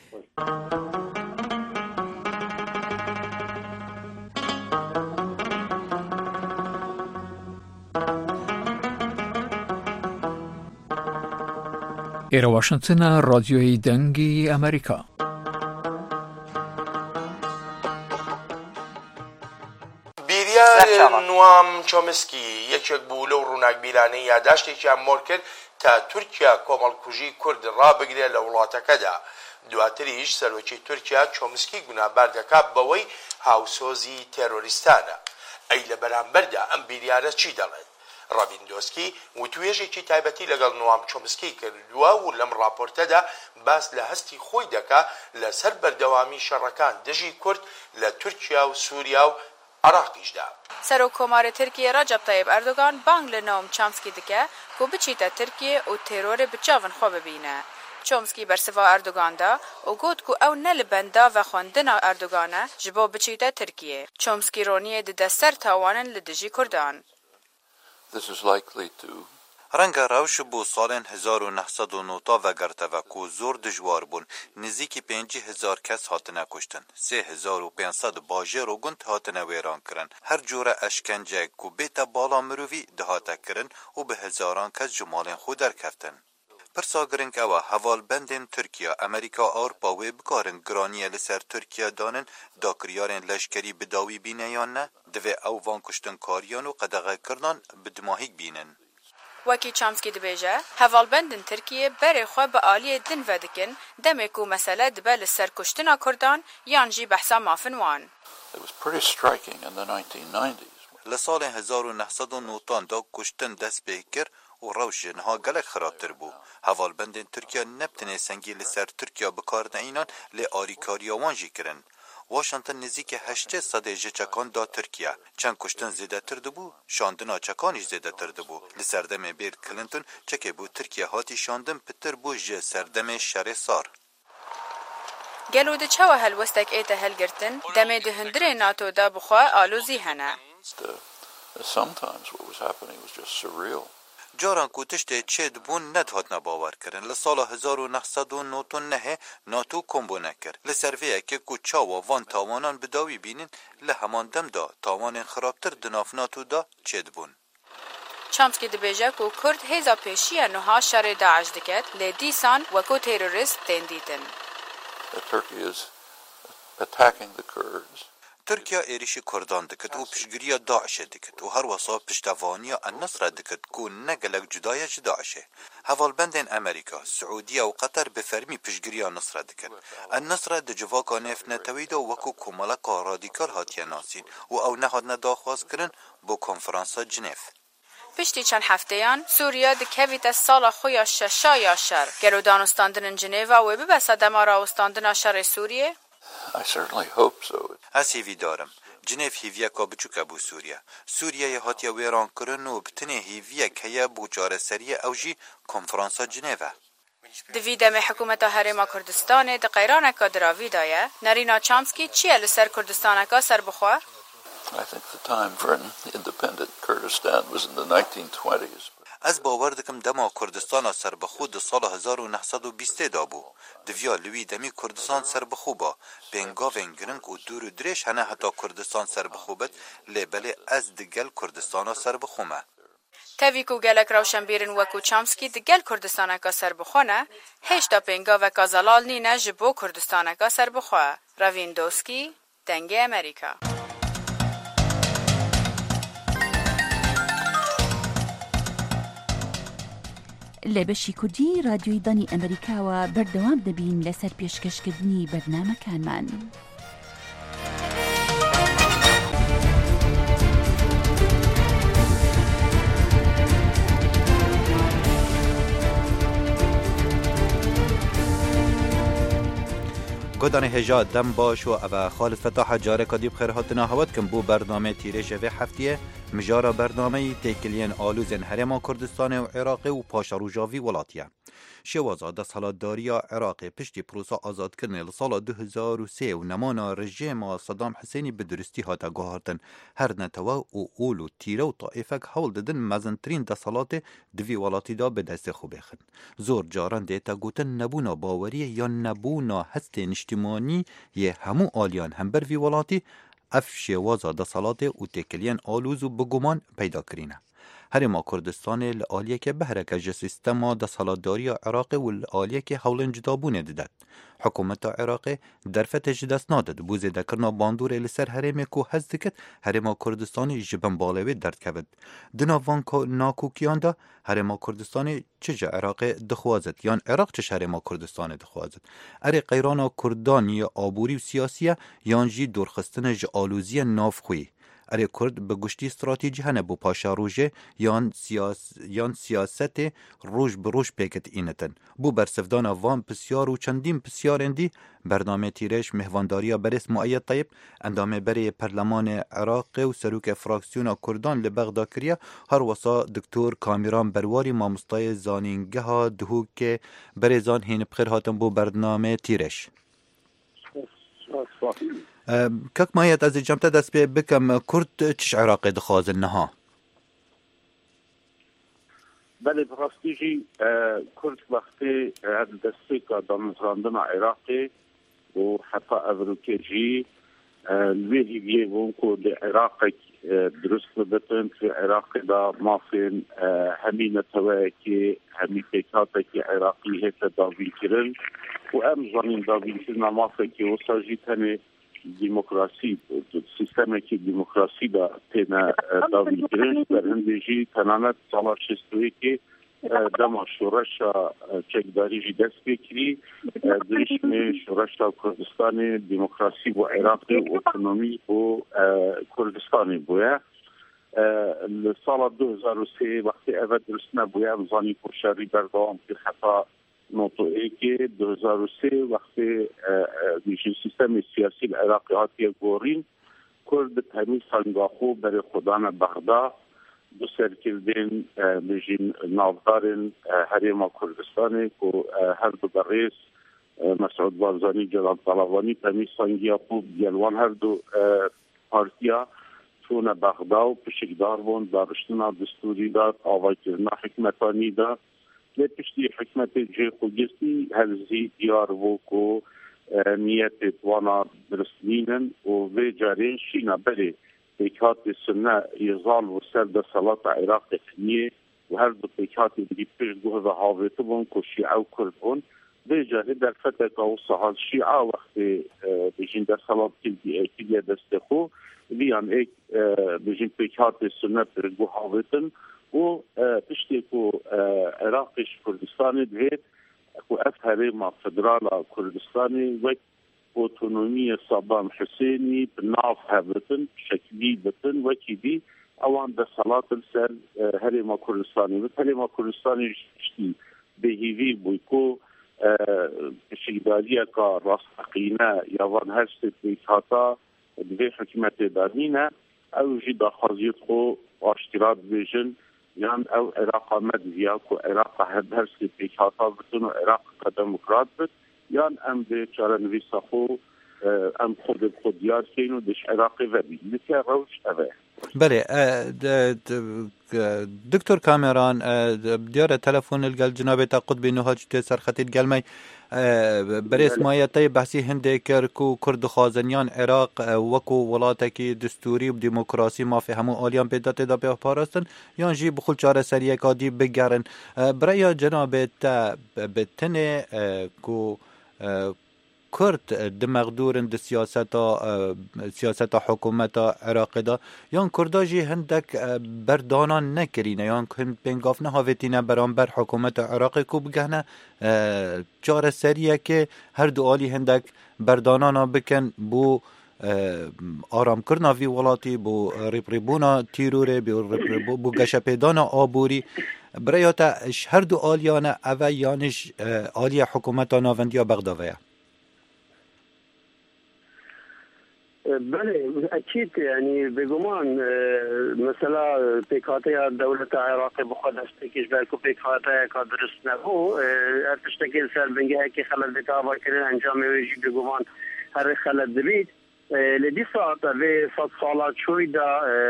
ئێرە واشنگتنە، ڕادیۆی دەنگی ئەمریکا. بیریار نوام چۆمسکی یەکێک بوو لەو ڕووناکبیرانەی یاداشتێکیان مۆر کرد تا تورکیا کۆمەڵکوژی کورد ڕابگرێت لە وڵاتەکەدا. دواتریش سەرۆکی تورکیا چۆمسکی گونابار دەکات بەوەی هاوسۆزی تێرۆریستانە. ئەی لە بەرامبەردا ئەم بیریارە چی دەڵێت؟ ڕابیندۆسکی وتوێژێکی تایبەتی لەگەڵ نوام چۆمسکی کردووە و لەم راپۆرتەدا باس لە هەستی خۆی دەکا لەسەر بەردەوامی شەڕەکان دژی کورد لە تورکیا و سووریا و عراقیشدا. سەرۆک کۆمارە تورکیە ڕەجەب تایب ئەردۆغان بانگ لە ناوم چامسکی دکە کۆ بچیتە تورکیە و تێرۆرە بچاون خۆ ببینە. چۆمسکی بەرسڤا ئەردۆغاندا و گوت کو ئەو نە لە بەندا و خوێندنا ئەردۆغانە ji بۆ بچیتە تورکیە. چۆمسکی ڕۆنیە ددە سەر تاوانن لە دژی کوردان. This is likely to ڕەنگە ڕەوش بۆ ساڵێن هەزار و نەحسەد و نۆ ڤەگەرتەوە کو زۆر دژوار بوون. نزیکی پێنجی هەزار کەس هاتنە کوشتن، سێ هەزار و پێنج سەد باژێر و گوند هاتنە وێران kirin. هەر جۆرە ئەشکەنجەیەک کو بێتە باڵا مرۆڤی دهاتە kirin و بە هەزاران کەس ji malên xwe derkeftin. Pirsa giring ew e hevalbendên Tirkiye, Amerîka, Awropa wê bikarin giraniye li ser Tirkiye danin dakiryarên leşkerî bi dawî bîne yan ne, divê ew van kuştinkariyan û qedeğekirnan bi dimahîk bînin. Wekî Çamskî dibêje, hevalbendên Tirkiye berê xwe bi aliyê din vedikin, demê ku mesele dibe li ser kuştina Kurdan yan jî behsa mafin wan. It was pretty striking in the nineteen nineties. Li salên hezar û neh sed û nûtan da kuştin dest pê kir û rewş ji niha gelek xiratir bû. Hevalbendên Tirkiye nebtinê sengî li ser Tirkiye bikar neînan lê alîkariya wan jî kirin. Washington nizîkî heştê sedê ji çekan da Tirkiye. Çend kuştin zêdetir dibû, şandina çekan jî zêdetir dibû. Li serdemê Bill Clinton çekê bû Tirkiye hatî şandin pitir bû ji serdemê şerê sar. Gelo di çawa helwestek ête helgirtin, demê di hundirê NATO da bixwe alozî hene. Sometimes what was happening was just surreal. Caran ku tiştê çê dibûn ned hatine bawer kirin. Li sala hezar û neh sed û notûn nehê NATO kombo nekir. Li ser vê yekê ku çawa van tawanan bi dawî bînin, li heman dem da tawanên xirabtir di nav NATO da çê dibûn. Çamskî dibêje ku Kurd hêza pêşiya niha şerê Daeş diket, lê dîsan wekû terorist tên dîtin. Turkey is attacking the Kurds. ترکیا ایریشی کردان دکت و پشگیری داعش دکت و هر وصا پشتوانی النصر دکت کو نگلک جدای داعشه. هوالبندن امریکا، سعودیه و قطر به فرمی پشگیری النصر دکت. النصر دجواکا نفت نتوید و وکو کمالکا رادیکال هاتیه ناسین و او نهاد نداخواست کرن با کنفرانس جنیف. پشتی چند هفتهیان سوریا دکویت از سال خویا ششا یا شر گرو دانستاندن جنیوا و ببسا دمارا استاندن شر سوریه؟ I certainly hope so. اسیوی دارم. جنیف هیویا کا بچوکا بو سوریا. سوریا یه هاتیا ویران کرن و بتنه هیویا که یه بو جار سریع اوجی کنفرانسا جنیوا. دوی دم حکومت هرما کردستان د قیران کا دراوی دایه نرینا چامسکی چیه لسر کردستان کا سر بخوار؟ I think the time for an independent Kurdistan was in the nineteen twenties. از باور دکم دما کردستان سربخو د سال هزار و نهصد و بیست دا بو. دویا لوی دمی کردستان سربخو با بنگاوین گرنگ و دور و درش هنه حتی کردستان سربخو بد لیبل از دگل کردستان سربخو ما. تاوی کو گلک روشن بیرن وکو چامسکی دگل کردستان کا سربخونه هشت تا بنگاو کا زلال نینه جبو کردستان کا سربخو. راویندوسکی دنگ امریکا. لبشی کردی رادیوی دانی امریکا و بردوام دبین لسر پیشکشکردنی برنامه کانمان. گودان هجا دم باش و او خالد فتاح جاره کدی بخیر هاتنا هوت کن بو برنامه تیره جوه هفتیه مجارا برنامه تیکلین آلوزن هرما کردستان و عراق و پاشا روژاوی ولاتیه. شوازا دست حالاتداری عراق پشتی پروسا آزاد کرنه لسال دو هزار و سه و نمانا رژیم صدام حسینی به درستی هاتا گوهارتن هر نتوا و اول و تیره و طائفک حول دادن مزنترین دست حالات دوی ولاتی دا به دست خوبه خن. زور جاران دیتا گوتن نبونا باوریه یا نبونا هست نشتیمانی یه همو آلیان هم بر وی ولاتی اف شوازا دست حالات و تکلین آلوز و بگمان پیدا کرینه. هرما کردستان العالیه که بهرک سیستما دست حالاتداری عراق و العالیه که حول جدابونه دادد. حکومت عراق درفت جدست نادد بوزه دکرنا باندور لسر هرمه کو هست دکت هرما کردستان جبن بالوی درد کبد. دناوان ناکوکیان دا هرما کردستان چجا عراق دخوازد یان عراق چش هرما کردستان دخوازد. اره قیران کردان یا آبوری و سیاسیه یان جی دورخستن جآلوزی نافخوی. اره کرد به گشتی استراتژی هنه بو پاشا روژه یان, سیاس یان سیاست روش به روش پیکت اینتن. بو برسفدان وان پسیار و چندین پسیار اندی برنامه تیرش مهوانداری برس معید طیب اندامه بری پرلمان عراق و سروک فراکسیون کردان لبغدا کریا هر وسا دکتور کامیران برواری مامستای زانینگه ها دهو که بریزان هین بخیر هاتن بو برنامه تیرش. كاك مايت از جمتا دست بي بكم كرد تش عراقي دخواز النها بله برستيجي كرد وقتي هذا دستيكا دانزراندنا عراقي وحتى افروكيجي الويهي بيبونكو لعراقي درست بدتن في عراقي دا مافين همين تواكي همين تيكاتكي عراقي هيك داوين كرن وام زانين داوين كرن مافكي وصاجي تاني ديمقراسي سيستم كي ديمقراسي دا تنا داوين كرن برهندجي تنانت صلاة شستويكي دما شورشا چکداری جی دست بکری درشم شورشا کردستان دموکراسی و عراق و اکنومی و کردستانی بویا سال دو هزار و سه وقتی اول درست نبویا مزانی کشاری بردام که خطا نوتو ای که دو هزار و سه وقتی دیشن سیستم سیاسی العراقی هاتی گورین کرد تمیز سنگاخو بر خودان بغداد دو سرکردن بجین نافدارن هرما کردستانی که هر دو برئیس مسعود بارزانی جلال طلبانی تمیز سنگیا خوب گلوان هر دو پارتیا چون بغداد و پشکدار بون دارشتنا دستوری داد آوائی کرنا حکمتانی داد لی پشتی حکمت جه خوگستی هلزی دیار و که نیت وانا درستنینن و وی جارین شینا بله پیکات سنه یزال و سرد صلاة عراق خنیه و هر دو پیکات دیگه پیش گوه و حاویتو بون که شیعه و کرد بون بيجا هدر فتك أو صحال الشيعة وقت بيجين در صلاة كلية دستخو بيان ايك بيجين بيكات السنة برقو حاوطن و تشتكو عراقش كردستاني دهيت اكو افهري مع فدرالا كردستاني وك اوتونومية صابان حسيني بناف هابطن شكلي بطن وكي دي اوان دا صلاة السر هري ما كردستاني بس هري ما كردستاني شتي بهيوي بويكو شكدالية كا راستقينا يوان هرست بيكاتا دوی حکومت دارینه او جی داخوازیت خو اشتراط بیجن یان او عراق آمد ویا که عراق هد هر سی پیکاتا بتون و عراق دموکرات بد یان ام به چاره نویسا خو ام خود خود دیار کین و دش عراقی وبی نکه روش اوه. بله دکتر کامران دیاره تلفون الگل جناب تا قطبی نهاج تسر خطید گلمی برای اسمایتی بحثی هنده کرکو کرد خوازنیان عراق وکو ولاتکی دستوری و دموکراسی ما فی همو آلیان پیدات دا به پاراستن یا جی بخل چاره سریع کادی بگرن برای جناب تا بتنه کو کرد دمغدورن د سیاستا سیاستا حکومت عراق دا یان کرداجی هندک بردانان نکرینه یان هند پنگاف نه هاوتینه برانبر حکومت عراق کو بگهنه چاره سریه که هر دو آلی هندک بردانانا بکن بو آرام کرنا وی ولاتی بو ریپریبونا تیروره بو بو گشپیدانا آبوری برایاتا هر دو آلیانه اوه یانش آلی حکومتا ناوندیا بغداویه. بله اكيد يعني بگمان مثلا پیکاته دولت عراق بخود استکیش برکو پیکاته که درست نبو ارتشتکیل سر بنگه که خلال بتاوا کرن انجام ویجی بگمان هر خلال دبید لدی ساعت و صد سالات شوی دا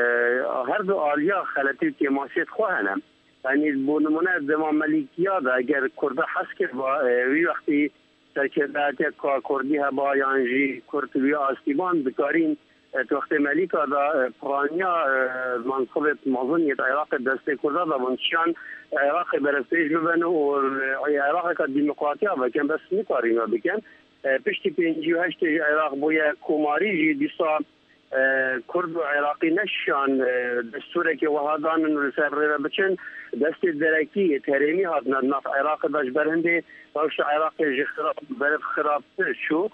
هر دو آلیا خلطی که ماسیت خواهنم یعنی بونمونه زمان ملیکیا دا اگر کرده حس کرد با وی وقتی ترکیبات یک کردی هبا یانجی کردوی آسیبان بکارین وقت ملیکا دا پرانیا منصبت مظنیت عراق دست کرده دا منشان عراق برستیج ببن و عراق که دموکراتیا بکن بس نکارین بکن پشتی پینجی و هشت عراق بویا کماری جی دیسا کرد و عراقی نشان دستوره که وحادان رسال ریره بچن دست درکی تحریمی هات ناف عراق داش برهنده باش عراق جی خراب برف خراب شو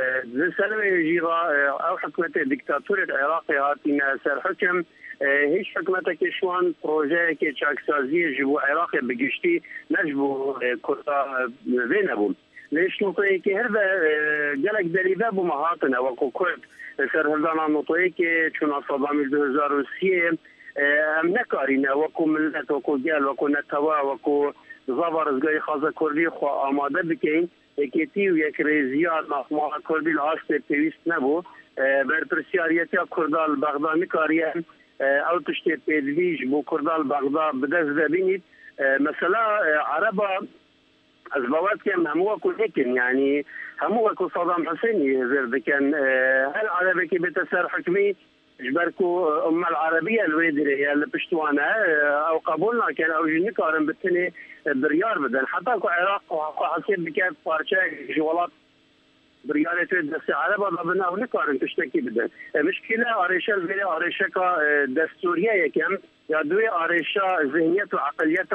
سلوه جیرا او حکمت دیکتاتور عراقی هاتین سر حکم هیچ حکمت که شوان پروژه که چاکسازی جبو عراق بگشتی نجبو کرتا وی نبون لیش نقطه که هر جلک دلیبه بو مهاتنه وکو کرد سر هردان نقطه که چون اصابامی دو هزار و سیه هم نکارینه وکو ملت وکو گل وکو نتوا وکو زبر از گای خازه کردی خو آماده بکین یکی و یک ریزیات مخماه کردی لحاست پیویست نبو بر پرسیاریتی کردال بغداد میکاریه او تشتی پیدویش بو کردال بغداد بدست ببینید مثلا عربا از باوت که همو اکو لیکن یعنی همو اکو صدام حسینی زرد کن هل عربی که بتسر حکمی جبركو أم العربية الويدري اللي بشتوانا أو قبولنا كان أو جني كارن بالتني بريار بدن حتى كو عراق وحسيب بكيف بارشة جوالات بريار تود دست عرب ضبنا ونكارن تشتكي بدن مشكلة أريشة زي أريشة كدستورية يكم يا دوي أريشة ذهنية وعقلية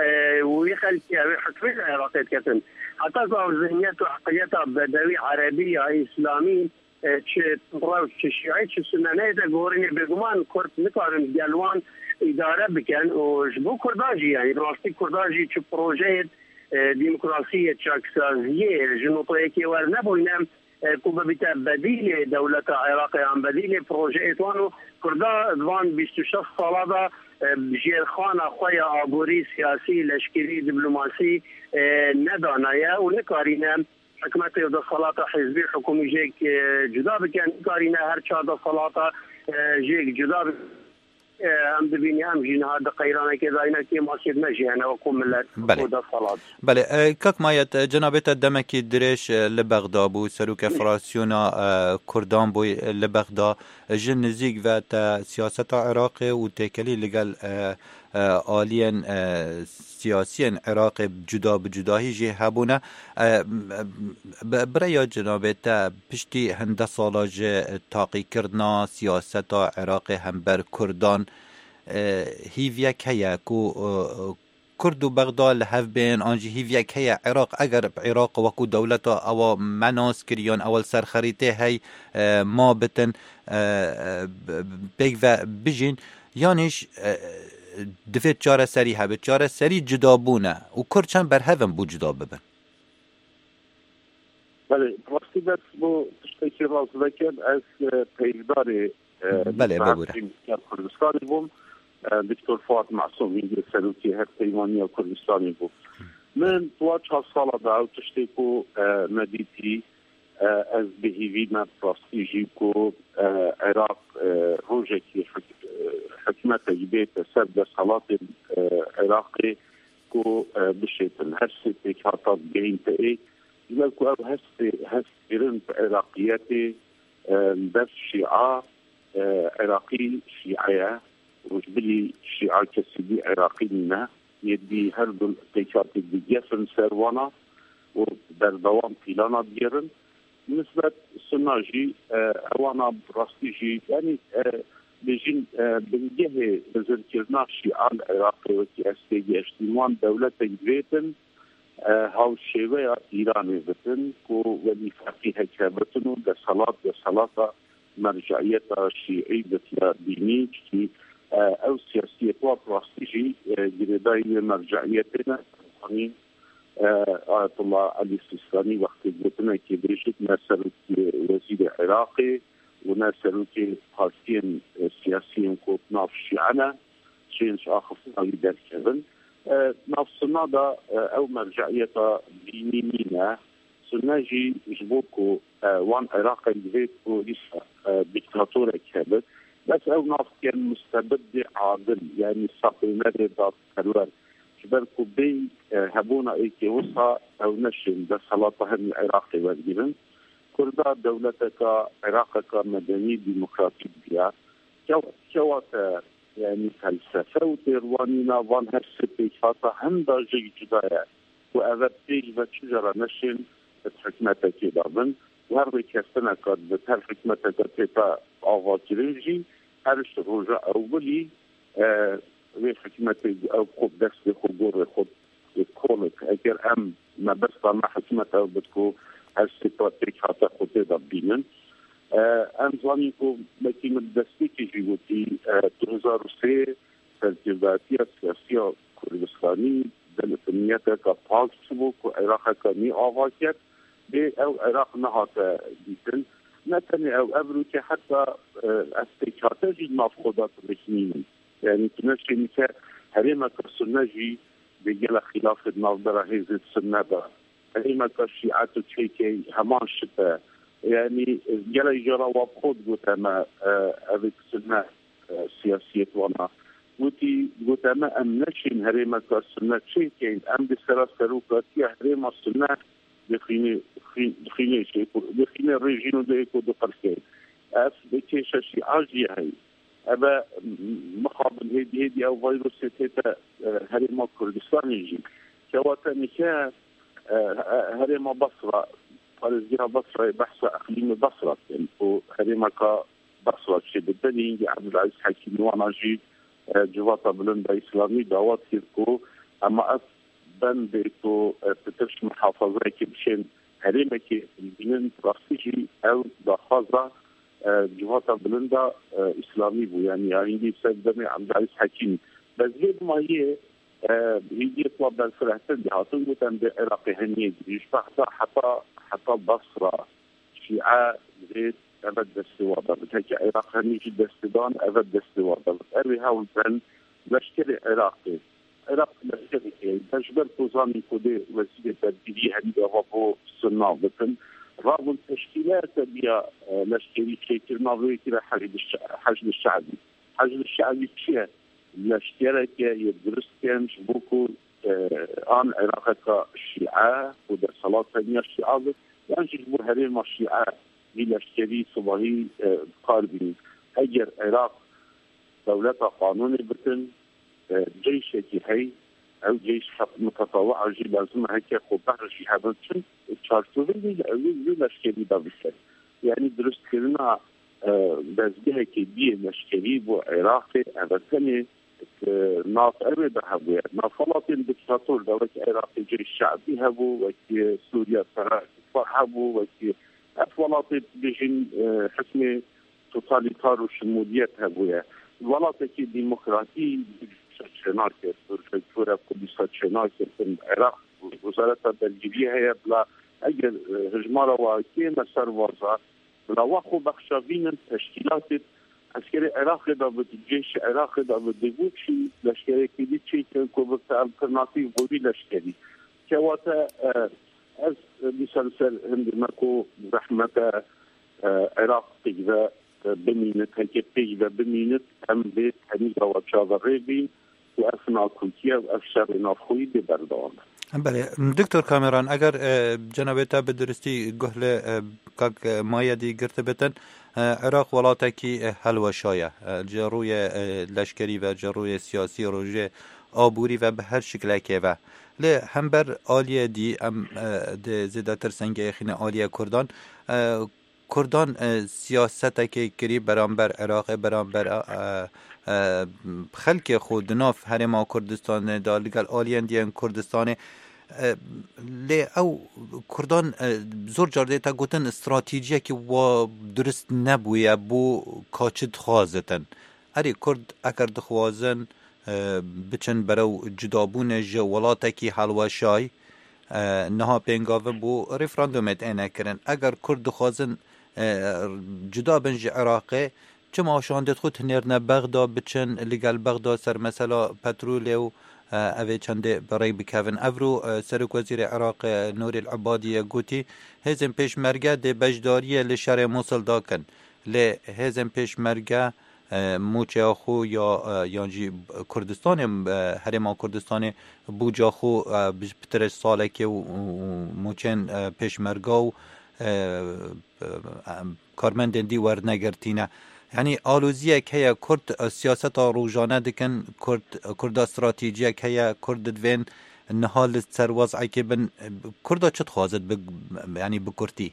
ويخلق حكمة العراقية كتن حتى كو ذهنية وعقلية بدوي عربية إسلامي چه راو چه شیعی چه سننه ده گورینی بگمان کرد نکارن گلوان اداره بکن و جبو کرداجی یعنی راستی کرداجی چه پروژه دموکراسی چاکسازیه جنوطه که ور نبوینم کو ببیت بدیل دولت عراق هم بدیل پروژه اتوانو کردا دوان بیست و شش ساله دا جیرخان خوی آبوری سیاسی لشکری دیپلماسی ندانایه و نکارینم حکمت و صلاة حزبی حکومی جیک جدا بکن کارینه هر چهار دا صلاة جیک جدا بکن هم دبینی هم جینها دا قیرانه که داینه که ماسید نجیانه و کم ملت دا صلاة بله کاک مایت جنابت دمکی درش لبغدا بو سروک فراسیونا کردان بو لبغدا جن نزیگ و تا سیاست عراق و تکلی لگل آلیان سیاسیان عراق جدا بجداهی جه هبونه برای جنابه تا پشتی هنده سالا جه تاقی کردنا سیاست عراق هم بر کردان هیویا که کو کرد و بغداد لحف بین آنجی هیویا که عراق اگر عراق وکو دولتا او مناس کریان اول سر خریطه هی ما بتن بیگ و بجین یانیش دفت چاره سری هبه چاره سری جدا بونه و کرد چند بر هفن بو جدا ببن. بله راستی بس بو تشتکی راز بکن از پیگدار بله ببوره کردستانی بوم دکتر فواد معصومی در سلوکی هر پیمانی کردستانی بود. من تو چهار سال داو تشتکو ندیتی از بهیوی من پراستیجی کو عراق روزه که حکمت بیت سر در صلات عراقی کو بشیتن هر ستی که حتی بین تایی یکی کو او هستی هستیرن عراقیتی بس شیعه عراقی شیعه وجبلي شيعة كسيدي عراقيين يدي هردو تيكات دي جفن سروانا ودر دوام فيلانا ديرن بالنسبة سناجي اوانا براستيجي يعني بيجين بنجه بزركرنا شيعة العراقي وكي استيجي اجتماعان دولة جبيتن هاو شيوية ايراني بتن كو ولي فاقيها كابتنو دا صلاة دا صلاة مرجعية شيعي بتلا ديني كي او سياسية وبراستيجي جريداي مرجعيتنا قانون آية الله علي السيستاني وقت قلتنا كي بيجت ناسر وزير عراقي وناسر بارتين سياسيين كوب ناف شيعنا شينش آخفنا لدار كذن نفسنا دا او مرجعية ديني مينا سناجي جبوكو وان عراقي بيتو لسا ديكتاتورة كابت بس او ناف كان مستبد عادل يعني ساقينا دات كروار جبركو بي هبونا ايكي وصا او نشن ده صلاة هم العراقي والجبن كردا دولتك عراقك مدني ديمقراطي بيا كواتا يعني فلسفة وتيروانينا وان هرسبي فاتا هم دا جي جدايا وأذا بيج بتشجرة نشن بتحكمتك دابن وهر كستنا قد بتهر حكمتك تيتا آغاجرينجي هرش روجا أولي وی حکمت او خوب دست خوبور خود کولک اگر ام ما بس ما حکمت او بدکو هر سیپاتیک حتی خودی دا بینن ام زانی کو مکیم دستی که جیوتی دو هزار و سه سرکرداتی سیاسی کردستانی دلتنیت که پاک شبو که عراق که می آوا کرد به او عراق نهات دیتن نتنی او ابرو که حتی استیکاته جید ناف خودات رکنین يعني تنشي نكا هريمة كالسنجي بيجيلا خلاف النظرة هيزة السنة هريمة كالشيعات تشيكي همان شتا يعني جيلا يجرى وابخود قوتما هذيك السنة سياسية وانا قوتي قوتما أم نشين هريمة كالسنة تشيكي أم بسرا سروكا تيا هريمة السنة بخيني بخيني شيكو بخيني الرجينو ديكو دو قرسكي أف بكيشا شيعاجي هاي أبا مقابل هدي هدي أو فيروس تيتا هريمة كردستان يجي كواتا نكا هريمة بصرة فالزيها بصرة بحث أقليم بصرة يعني هريمة بصرة شيء بالدني عبد العزيز حكيم واناجي جواتا بلندا إسلامي دعوات يذكو أما أف بن بيتو بترش محافظة كبشين هريمة كي البنين راسيجي أو دخازة جهات بلندا اسلامي بو يعني عندي سيدنا عبد العزيز حكيم بس غير ما هي هي طلب بالفرحتين جهاتهم وتم بعراقي هنيه يشبه حتى حتى بصره شيعه زيت ابد السواد بتحكي عراق هنيه جدا السودان ابد السواد ابي هاول بن لشكري عراقي عراق لشكري تجبر توزاني كودي وسيله تبديليه هنيه وابو سنه بتن رغم التشكيلات بيا لشكري كيكر نظري كده حشد الشعبي حشد الشعبي كشيء لشكري يدرس كان شبوكو آن عراقة الشيعة وده صلاة ثانية الشيعة يعني جبو هريم الشيعة لشكري صباحي قاربين أجر عراق دولة قانوني بتن جيشك هي او جيش متطوع او جي لازم هيك خو بحرشي هذا چون چارتوبی لشکری دا بسر یعنی درست کردن دزگه که دیه لشکری بو عراق اوطنه ناف اوه ده هبوه نافلات دیکتاتور دولت عراق جيش شعبي هبو وكي سوريا سراء هبو وكي افولات بجن حسن توتاليتار وشموليات هبوه الولات كي ديمقراطي شناكر دكتوره كردستان شناكر في العراق وزاره الداخليه هي بلا اجل هجماره واكي مسار وزا بلا واخو بخشابين تشكيلات عسكري العراق دا بالجيش العراق دا بالدبوشي لشكري كدي شيء كوبت الترناتيف بودي لشكري كواتا از بسلسل هند مكو زحمه العراق تجدا بمينت هيك تجدا بمينت هم بيت هنيجا وتشاغريبي وأثناء تركيا وأفشار نافخوي ببردان. بله دکتر کامران اگر جناب تا به درستی گهل کاک مایدی گرت بتن عراق ولاتی هلوشایه جروی لشکری و جروی سیاسی روژه آبوری و به هر شکل که و لی هم بر آلیه دی ام ده زیادتر سنگه خینه آلیه کردان کردان سیاست که کری برانبر عراق برانبر خلق خود ناف هرما کردستان دالگل آلیان دیان کردستان لی او کردان زور جارده تا گوتن استراتیجیه که و درست نبویه بو کاچد خوازتن اری کرد اگر دخوازن بچن برو جدابون جوالاته که حلوشای نها پینگاوه بو ریفراندومت اینه کرن اگر کرد دخوازن جدا بنج عراقه چما شاندت خود هنرنا بغدا بچن لگل بغدا سر مثلا پترول و اوه چنده برای بکوین افرو سرک وزیر عراق نور العبادی گوتی هزم پیش مرگه ده بجداری لشهر موصل داکن لی هزم پیش مرگه موچه خو یا یانجی کردستان هرما کردستان بوجا خو بترش ساله که موچن پیش مرگه و کارمندن دی ور نگرتینه یعنی آلوزیه که کرد سیاست روزانه دکن کرد کرد استراتژیه که کرد دوین نهال سر وضعی که بن کرد چت خوازد ب یعنی بکرتی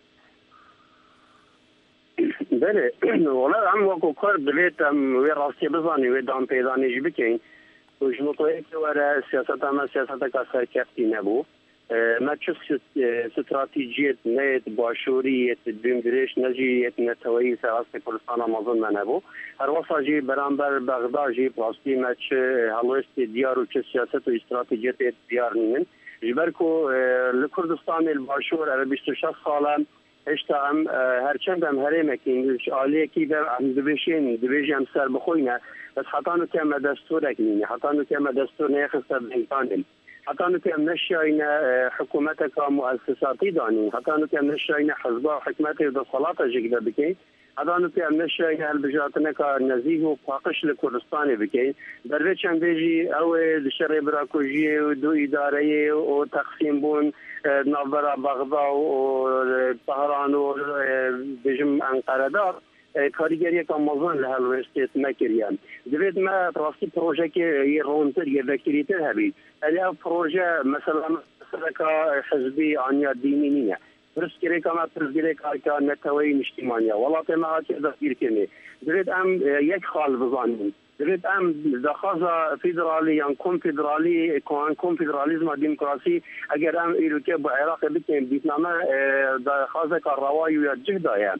بله ولی هم وقت کرد بلیت هم وی راستی بزنی وی دام پیدانیش بکن و جنوطوی که ور سیاست هم سیاست کاسر کفتی نبود ما چه استراتیجیت نیت باشوریت دمدرش نجیت نتویی سراست کردستان آمازون منبو هر وقت جی برانبر بغداد جی پلاستی ما چه حلوست دیار و چه سیاست و استراتیجیت دیار نیمن جبرکو لکردستان الباشور ار بیست و شش ساله اشتا هم هرچند هم هریم که عالیه کی در هم دبیشین دبیش هم سر بخوینه بس حتی نو که ما دستور اکنینه حتی نو که ما دستور نیخسته بینکانیم حتی نو که نشاین حکومت که مؤسساتی دانی حتی نو که نشاین حزب حکمت و صلات جگده بکی حتی نو که نشاین البجاتنا که نزیه و پاقش لکردستان بکی در وی چندیجی او شرع براکوژی و دو اداره و تقسیم بون نابرا بغداد و طهران و بجم انقره دار کاریگری که موضوع لهالوستیت نکریان دوید ما راستی پروژه که یه رونتر یه وکریتر هبید الی پروژه مثلا مثلا که حزبی آنیا دینی نیه درست کری که ما پرزگیری که نتوی اجتماعی ولات ما هاتی دستگیر کنی دوید ام یک خال بزانیم دوید ام دخواست فدرالی یا کنفدرالی کن کنفدرالیزم دموکراسی اگر ام ایرو که با عراق بکنیم بیتنامه دخواست که روایی یا جهدایم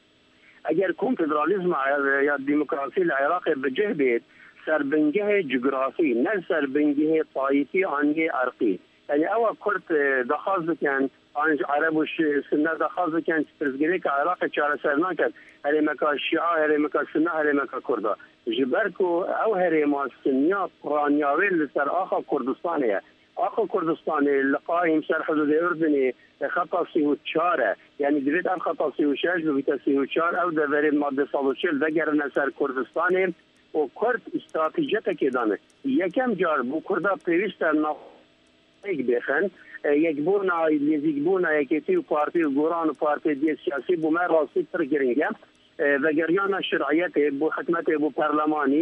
اگر کنفدرالیزم یا دموکراسی العراق بجه بید سربنگه جغرافی نه سربنگه طایفی آنگه عرقی یعنی اول کرد دخواست بکن آنج عرب و سنه دخواست بکن پرزگیری که عراق چاره سر نکرد هریمکا شیعه هریمکا سنه هریمکا کرده جبرکو او هریما سنیا پرانیاوی لسر آخا کردستانیه آخو کردستان لقایم سر حدود اردنی خطا سی و چاره یعنی دوید ام خطا سی و شش دوید سی و چار او دورید ماده سال و چل دگرن سر کردستان و کرد استراتیجیت که دانه یکم جار بو کرده پیوست ناخویگ بخن یک بونا لیزیگ بونا یکیتی و پارتی و گوران و پارتی دی سیاسی بو من راستی پر گرینگم و گریان شرعیت بو حکمت بو پرلمانی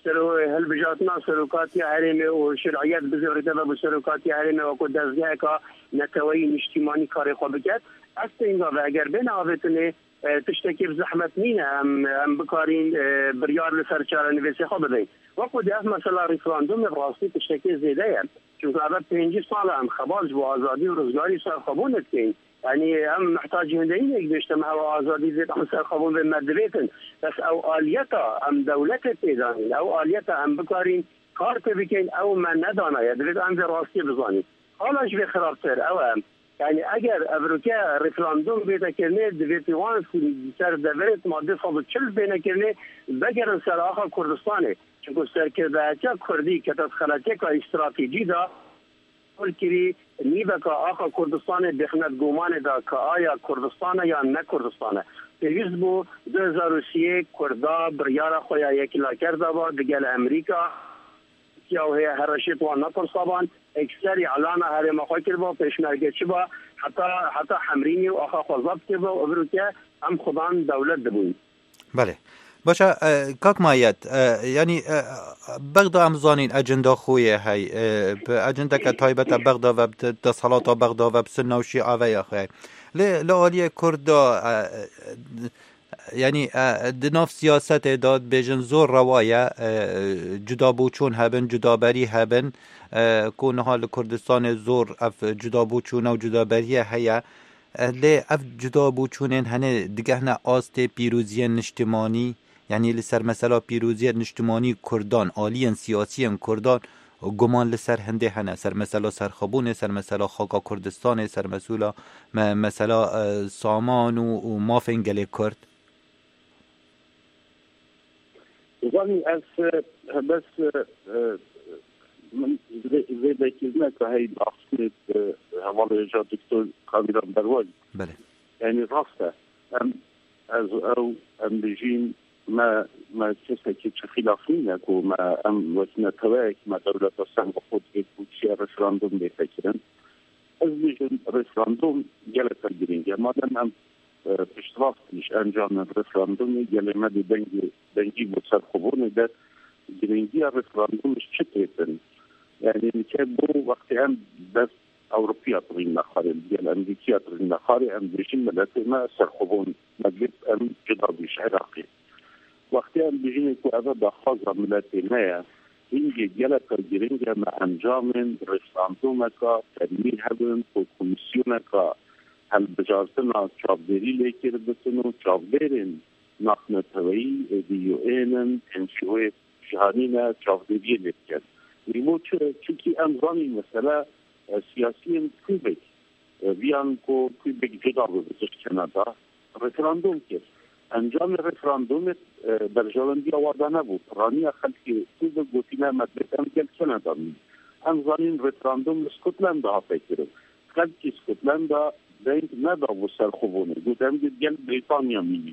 سرو هل بجاتنا سروكاتي هرمي وشرعيات بزورته بسروكاتي هرمي وكو دزگاه کا نتوی اجتماعی کاری خوب بکد است اینجا و اگر بین آوتنه تشتکی بزحمت نینه هم هم بکارین بریار لسر چاره نویسی خوب بدهید وقت دیگه مثلا ریفراندوم راستی تشتکی زیده هم چون که پنجی سال هم خباز و آزادی و روزگاری سر خبونت کن يعني هم محتاج هندين يجتمع وآزادي زي هم سرخبون بالمدريتن بس أو آليتا هم دولة تيزانين أو آليتا هم بكارين كارت بكين أو ما ندانا يدريد عن راسي بزاني حالاش بخرابتر أو هم يعني أجر أمريكا ريفراندوم بيتا كرني دفيتي وان سر دفرت مادة صابت شل بينا كرني بقر سر آخر كردستاني چونكو سر كرداتا كردي كتت خلاتيكا استراتيجي دا قول كري نیبه که آخا کردستان بخند گومان دا که آیا کردستانه یا نه کردستانه پیوست بو دو هزار و سی کردا بریار خویا یکلا کرده با دگل امریکا یا هی هرشیت و نطر صابان اکثری علانه هر مخواه کرد با پیشمرگه چی با حتی حتی حمرینی و آخا خوزاب کرد با ابروکه هم خودان دولت دبوی. بله باشه کاک مایت یعنی بغدا هم زانین اجندا خویه هی اجندا که تایبت بغدا و دسالات بغدا و بسنه و شیعه و یا خویه لعالی کردا یعنی دناف سیاست داد بیجن زور روایه جدا بوچون هبن جدا بری هبن کونه حال کردستان زور اف جدا بوچون و جدا بریه هیا لی اف جدا بوچونین هنه دیگه هنه آست پیروزی نشتمانی یعنی لسر مثلا پیروزی نشتمانی کردان آلین سیاسی کردان گمان لسر هنده هنه سر مثلا سرخبونه سر مثلا خاکا کردستان سر مثلا مثلا سامان و مافن گله کرد زانی از بس من زیده کلمه که هی بحثید حواله جا دکتر قابیران بروالی بله یعنی راسته ام از او ام بجیم ما ما کسی که چه خلاف نینه که ما ام وزنه توایک ما دولت سن خود که بودشی رفراندوم بیفکرن از بجیم رفراندوم گله ترگیرینگه مادم ام پشترافتیش انجام رفراندومی گله مدی دنگی دنگی بود سرخوبونه ده گرینگی رفراندومش چه تیتن يعني كان بو وقت أم بس أوروبيا طرين نخارين ديال أمريكية طرين نخاري أم بيجين ملاتي ما سرخبون مجلب أم جدابيش عراقي وقت أم بيجين يكو أبدا خاصة ملاتي مايا إنجي ديالة ترجرينجا ما أنجامن رفراندومكا تنميل هبن وكوميسيونكا هل بجارتنا شابديري ليكير بسنو شابديرين ناقنا توي ديو إينن انشوه جهانينا شابديري ليكير لیمو چونکی امزانی مثلا سیاسی کوبک بیان کو کوبک جدا بود از کانادا رفراندوم کرد انجام رفراندوم در جوندی آورده نبود رانی خلقی کوبک گوتینا مدرک ام کل کانادا می امزانی رفراندوم اسکاتلند ها فکر خلقی اسکاتلند دینگ ندا و سرخوبونه گوتم گل بریتانیا می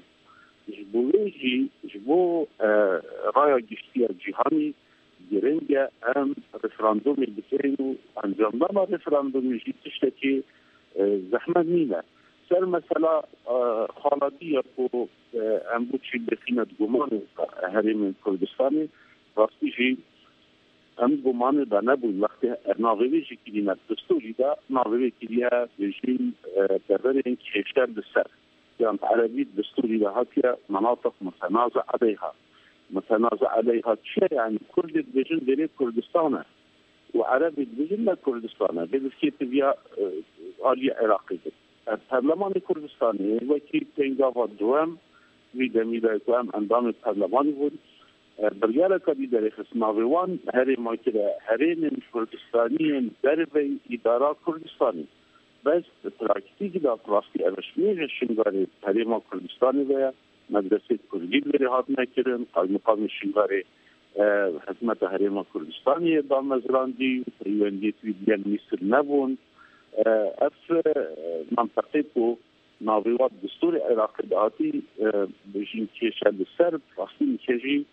جبویجی جبو رای گشتی جهانی گرنگه ام رفراندوم بسینو انجام نما رفراندوم جی تشتکی زحمت نینه سر مثلا خالدی یا کو ام بود چی بخیند گمان هریم کردستانی راستی جی ام گمان دا نبود وقتی ناغوی جی کلینت دستوری دا ناغوی کلیه بجین بررین کشتر بسر یعنی عربی دستوری دا هاتیا مناطق متنازع علیها متنازع عليها شيء يعني كرد بيجن بين كردستان وعربي بيجن لا كردستان بيجن كيف بيا آلية عراقية البرلمان كردستاني وكيل تنجاوا دوام بيدميدا دوام أندام البرلمان بود بريالة كبيرة لخصماويوان هري ما كده هرين كردستانيين دربي إدارة كردستاني بس تراكتي كده براسي أرشمية الشنغاري هري ما كردستاني ويا مدرسه کردی بری هات نکردن قایم مقام شنگاری حکومت هریم کردستانی دام مزراندی پریوندی تویدیان مصر نبون اف منطقه کو ناویوات دستور عراق دهاتی بجین کشل سرب راستی کجی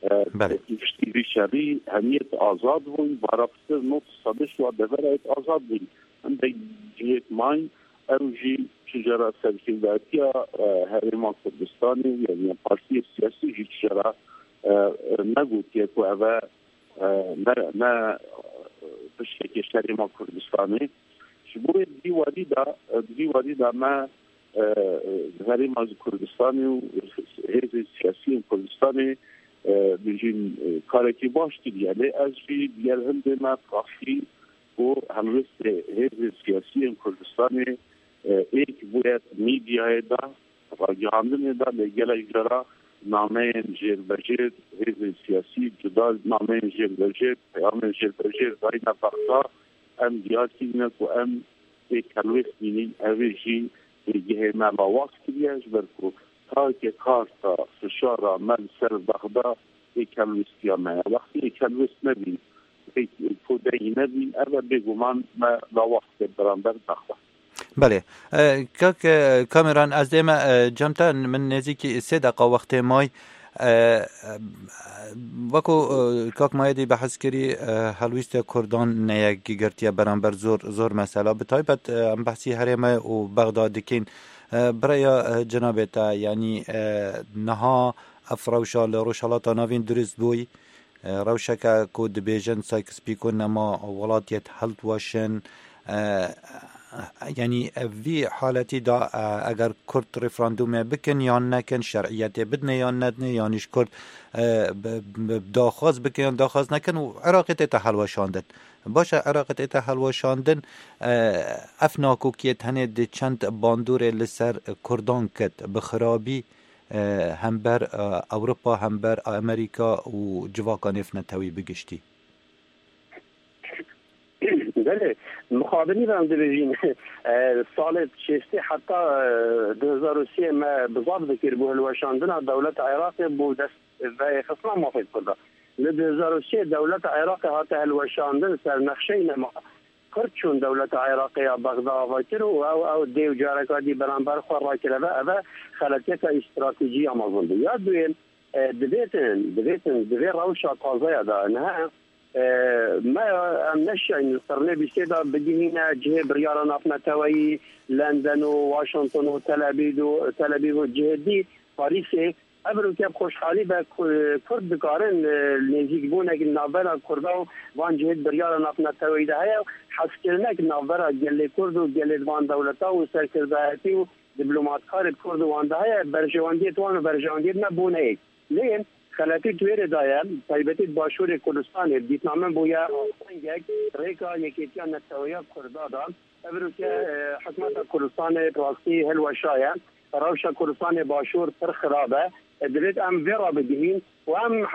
اشتیری شری همیت آزاد بون بارابستر نوت صدش و دورایت آزاد بون هم دیگه ماین اوجی شجرة سلسلاتية هرمان كردستاني يعني بارتي السياسي جي شجرة نگوتیه که اوه نه بشکل شهری ما کردستانی شبوه دی وادی دا دی وادی دا ما غری ما کردستانی و حزب سیاسی کردستانی بجین کارکی باش دیگه از بی دیگر هنده ما کافی و همرست حزب سیاسی کردستانی ایک باید میدیای دا و جهاندن دا لگل اجرا نامه جیر بجیر حزب سیاسی جدا نامه جیر بجیر پیام جیر بجیر دای نفقتا ام دیاتی نک و ام ایک کلویس بینین اویجی دیگه ملاواس کریش برکو تا که کار تا فشار من سر بغدا ایک کلویس دیامه وقتی ایک کلویس نبین ایک پودهی نبین اول بگومان ملاواس برانبر بغدا. بله کاک کامران از دیم جمتا من نزدیکی سه دقیقه وقت مای وکو کاک مایدی بحث کری هلویست کردان نیاگی گرتیا برانبر زور زور مسئله بتایبت ام بحثی هرم و بغداد کین برای جنابتا یعنی نها افروشا لروشالات ناوین درست بوی روشکا کود بیجن سایکس بیکن نما ولاتیت هلت واشن یعنی وی حالتی دا اگر کرد رفراندوم بکن یا نکن شرعیت بدنه یا ندنه یعنیش کرد داخواست بکن یا داخواست نکن و عراقت تحلوشاندن باشه عراقت تحلوشاندن افناکو کیت هنه ده چند باندور لسر کردان کد بخرابی هم بر اوروپا هم بر امریکا و جواکان افنتوی بگشتی. بله مخابرینی هم دبیجین سال ششتی حتی دو هزار و سی ما بضابط ذکر بو هلوشاندن دولت عراق بو دست و خصلا موافق کرده دو هزار و سی دولت عراق حتی هلوشاندن سر نقشه نما کرد چون دولت عراق یا بغداد آواکر و او او دیو جارکادی برانبر خور را کرده او خلطیت استراتیجی آمازون دی یاد دوین دبیتن دبیتن دبی روشا تازه دا نه ما ام نشأن صرنا بسيدا بدينا جهة بريارة نافنا توي لندن وواشنطن وتل أبيب وتل أبيب والجهة دي باريس أبرو كيف خوش حالي بكرد بكارن نزيك بونا النافرة كرداو وان جهة بريارة نافنا توي ده هي حسكرنا النافرة جل كرد وجل وان دولتا وسركرداتي ودبلومات خارج كرد وان ده هي برجواندية وان برجواندية نبونا هيك لين خلاتی تویر دایم تایبتی باشور کردستان دیتنامه بویا یک ریکا یکیتیا نتویا کردادان ابرو که حکمت کردستان راستی هلوشایه روش کردستان باشور پر خرابه درید ام ویرا بدهین و ام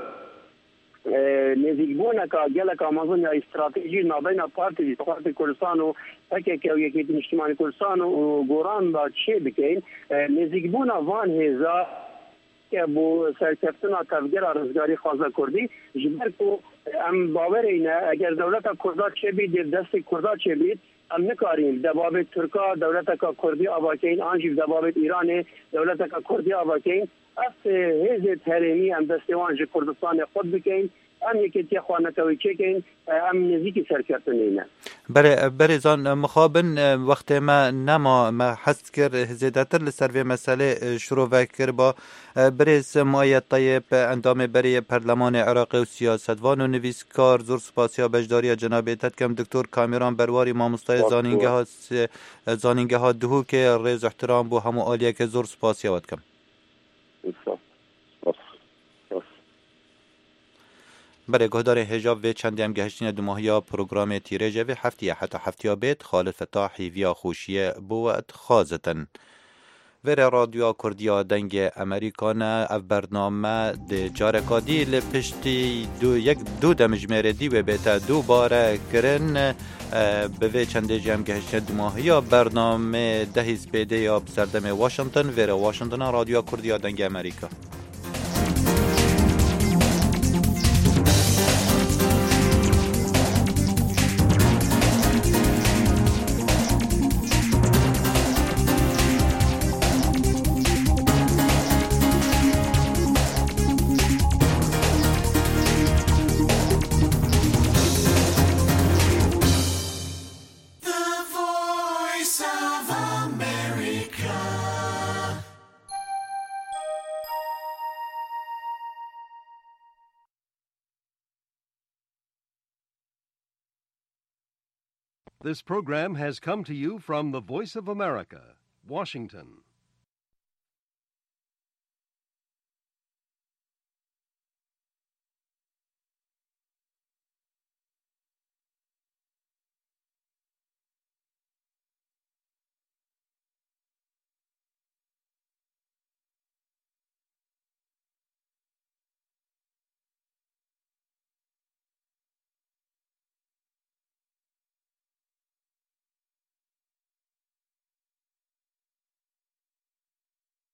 نزیک بونه که گله که آمازون یا استراتژی نابین پارتی پارتی کردستان و تکه که یکیت اجتماعی کردستان و گوران با چه بکین نزیک بونه وان هزا که بو سرکفتنا تفگر رزگاری خوازه کردی جبر کو ام باور اینه اگر دولت کردا چه بید دست کردا چه بید ام نکاریم دباب ترکا دولت کردی آواکین آنجیب دباب ایران دولت کردی آواکین اف هزه تحریمی ام دستوانج کردستان خود بکین ام یکی تی خوانه توی چکین ام نزیکی سرکفتنینه بله بریزان مخابن وقت ما نما ما حس کر زیادتر لسروی مسئله شروع وکر با بریز مایه طیب اندام بری پرلمان عراقی و سیاستوان و نویسکار زور سپاسیا بجداری جناب تدکم دکتر کامیران برواری مامستای زانینگه ها زانینگه ها دهو که ریز احترام بو همو آلیه که زور سپاسیا ودکم برای گهدار حجاب و چندی هم گهشتین دو ماهی پروگرام تیرجه و هفتی حتی هفتی بیت خالد فتاحی ویا خوشیه بود خازتن و رادیو کردیا دنگ امریکانه اف برنامه ده جارکادی لپشتی دو یک دو دمجمره دی و بیتا دو باره کرن به وی چندی جم گهشتین دو ماهی برنامه ده سپیده یا بسردم واشنطن و واشنطن رادیو کردیا دنگ امریکا. This program has come to you from the Voice of America, Washington.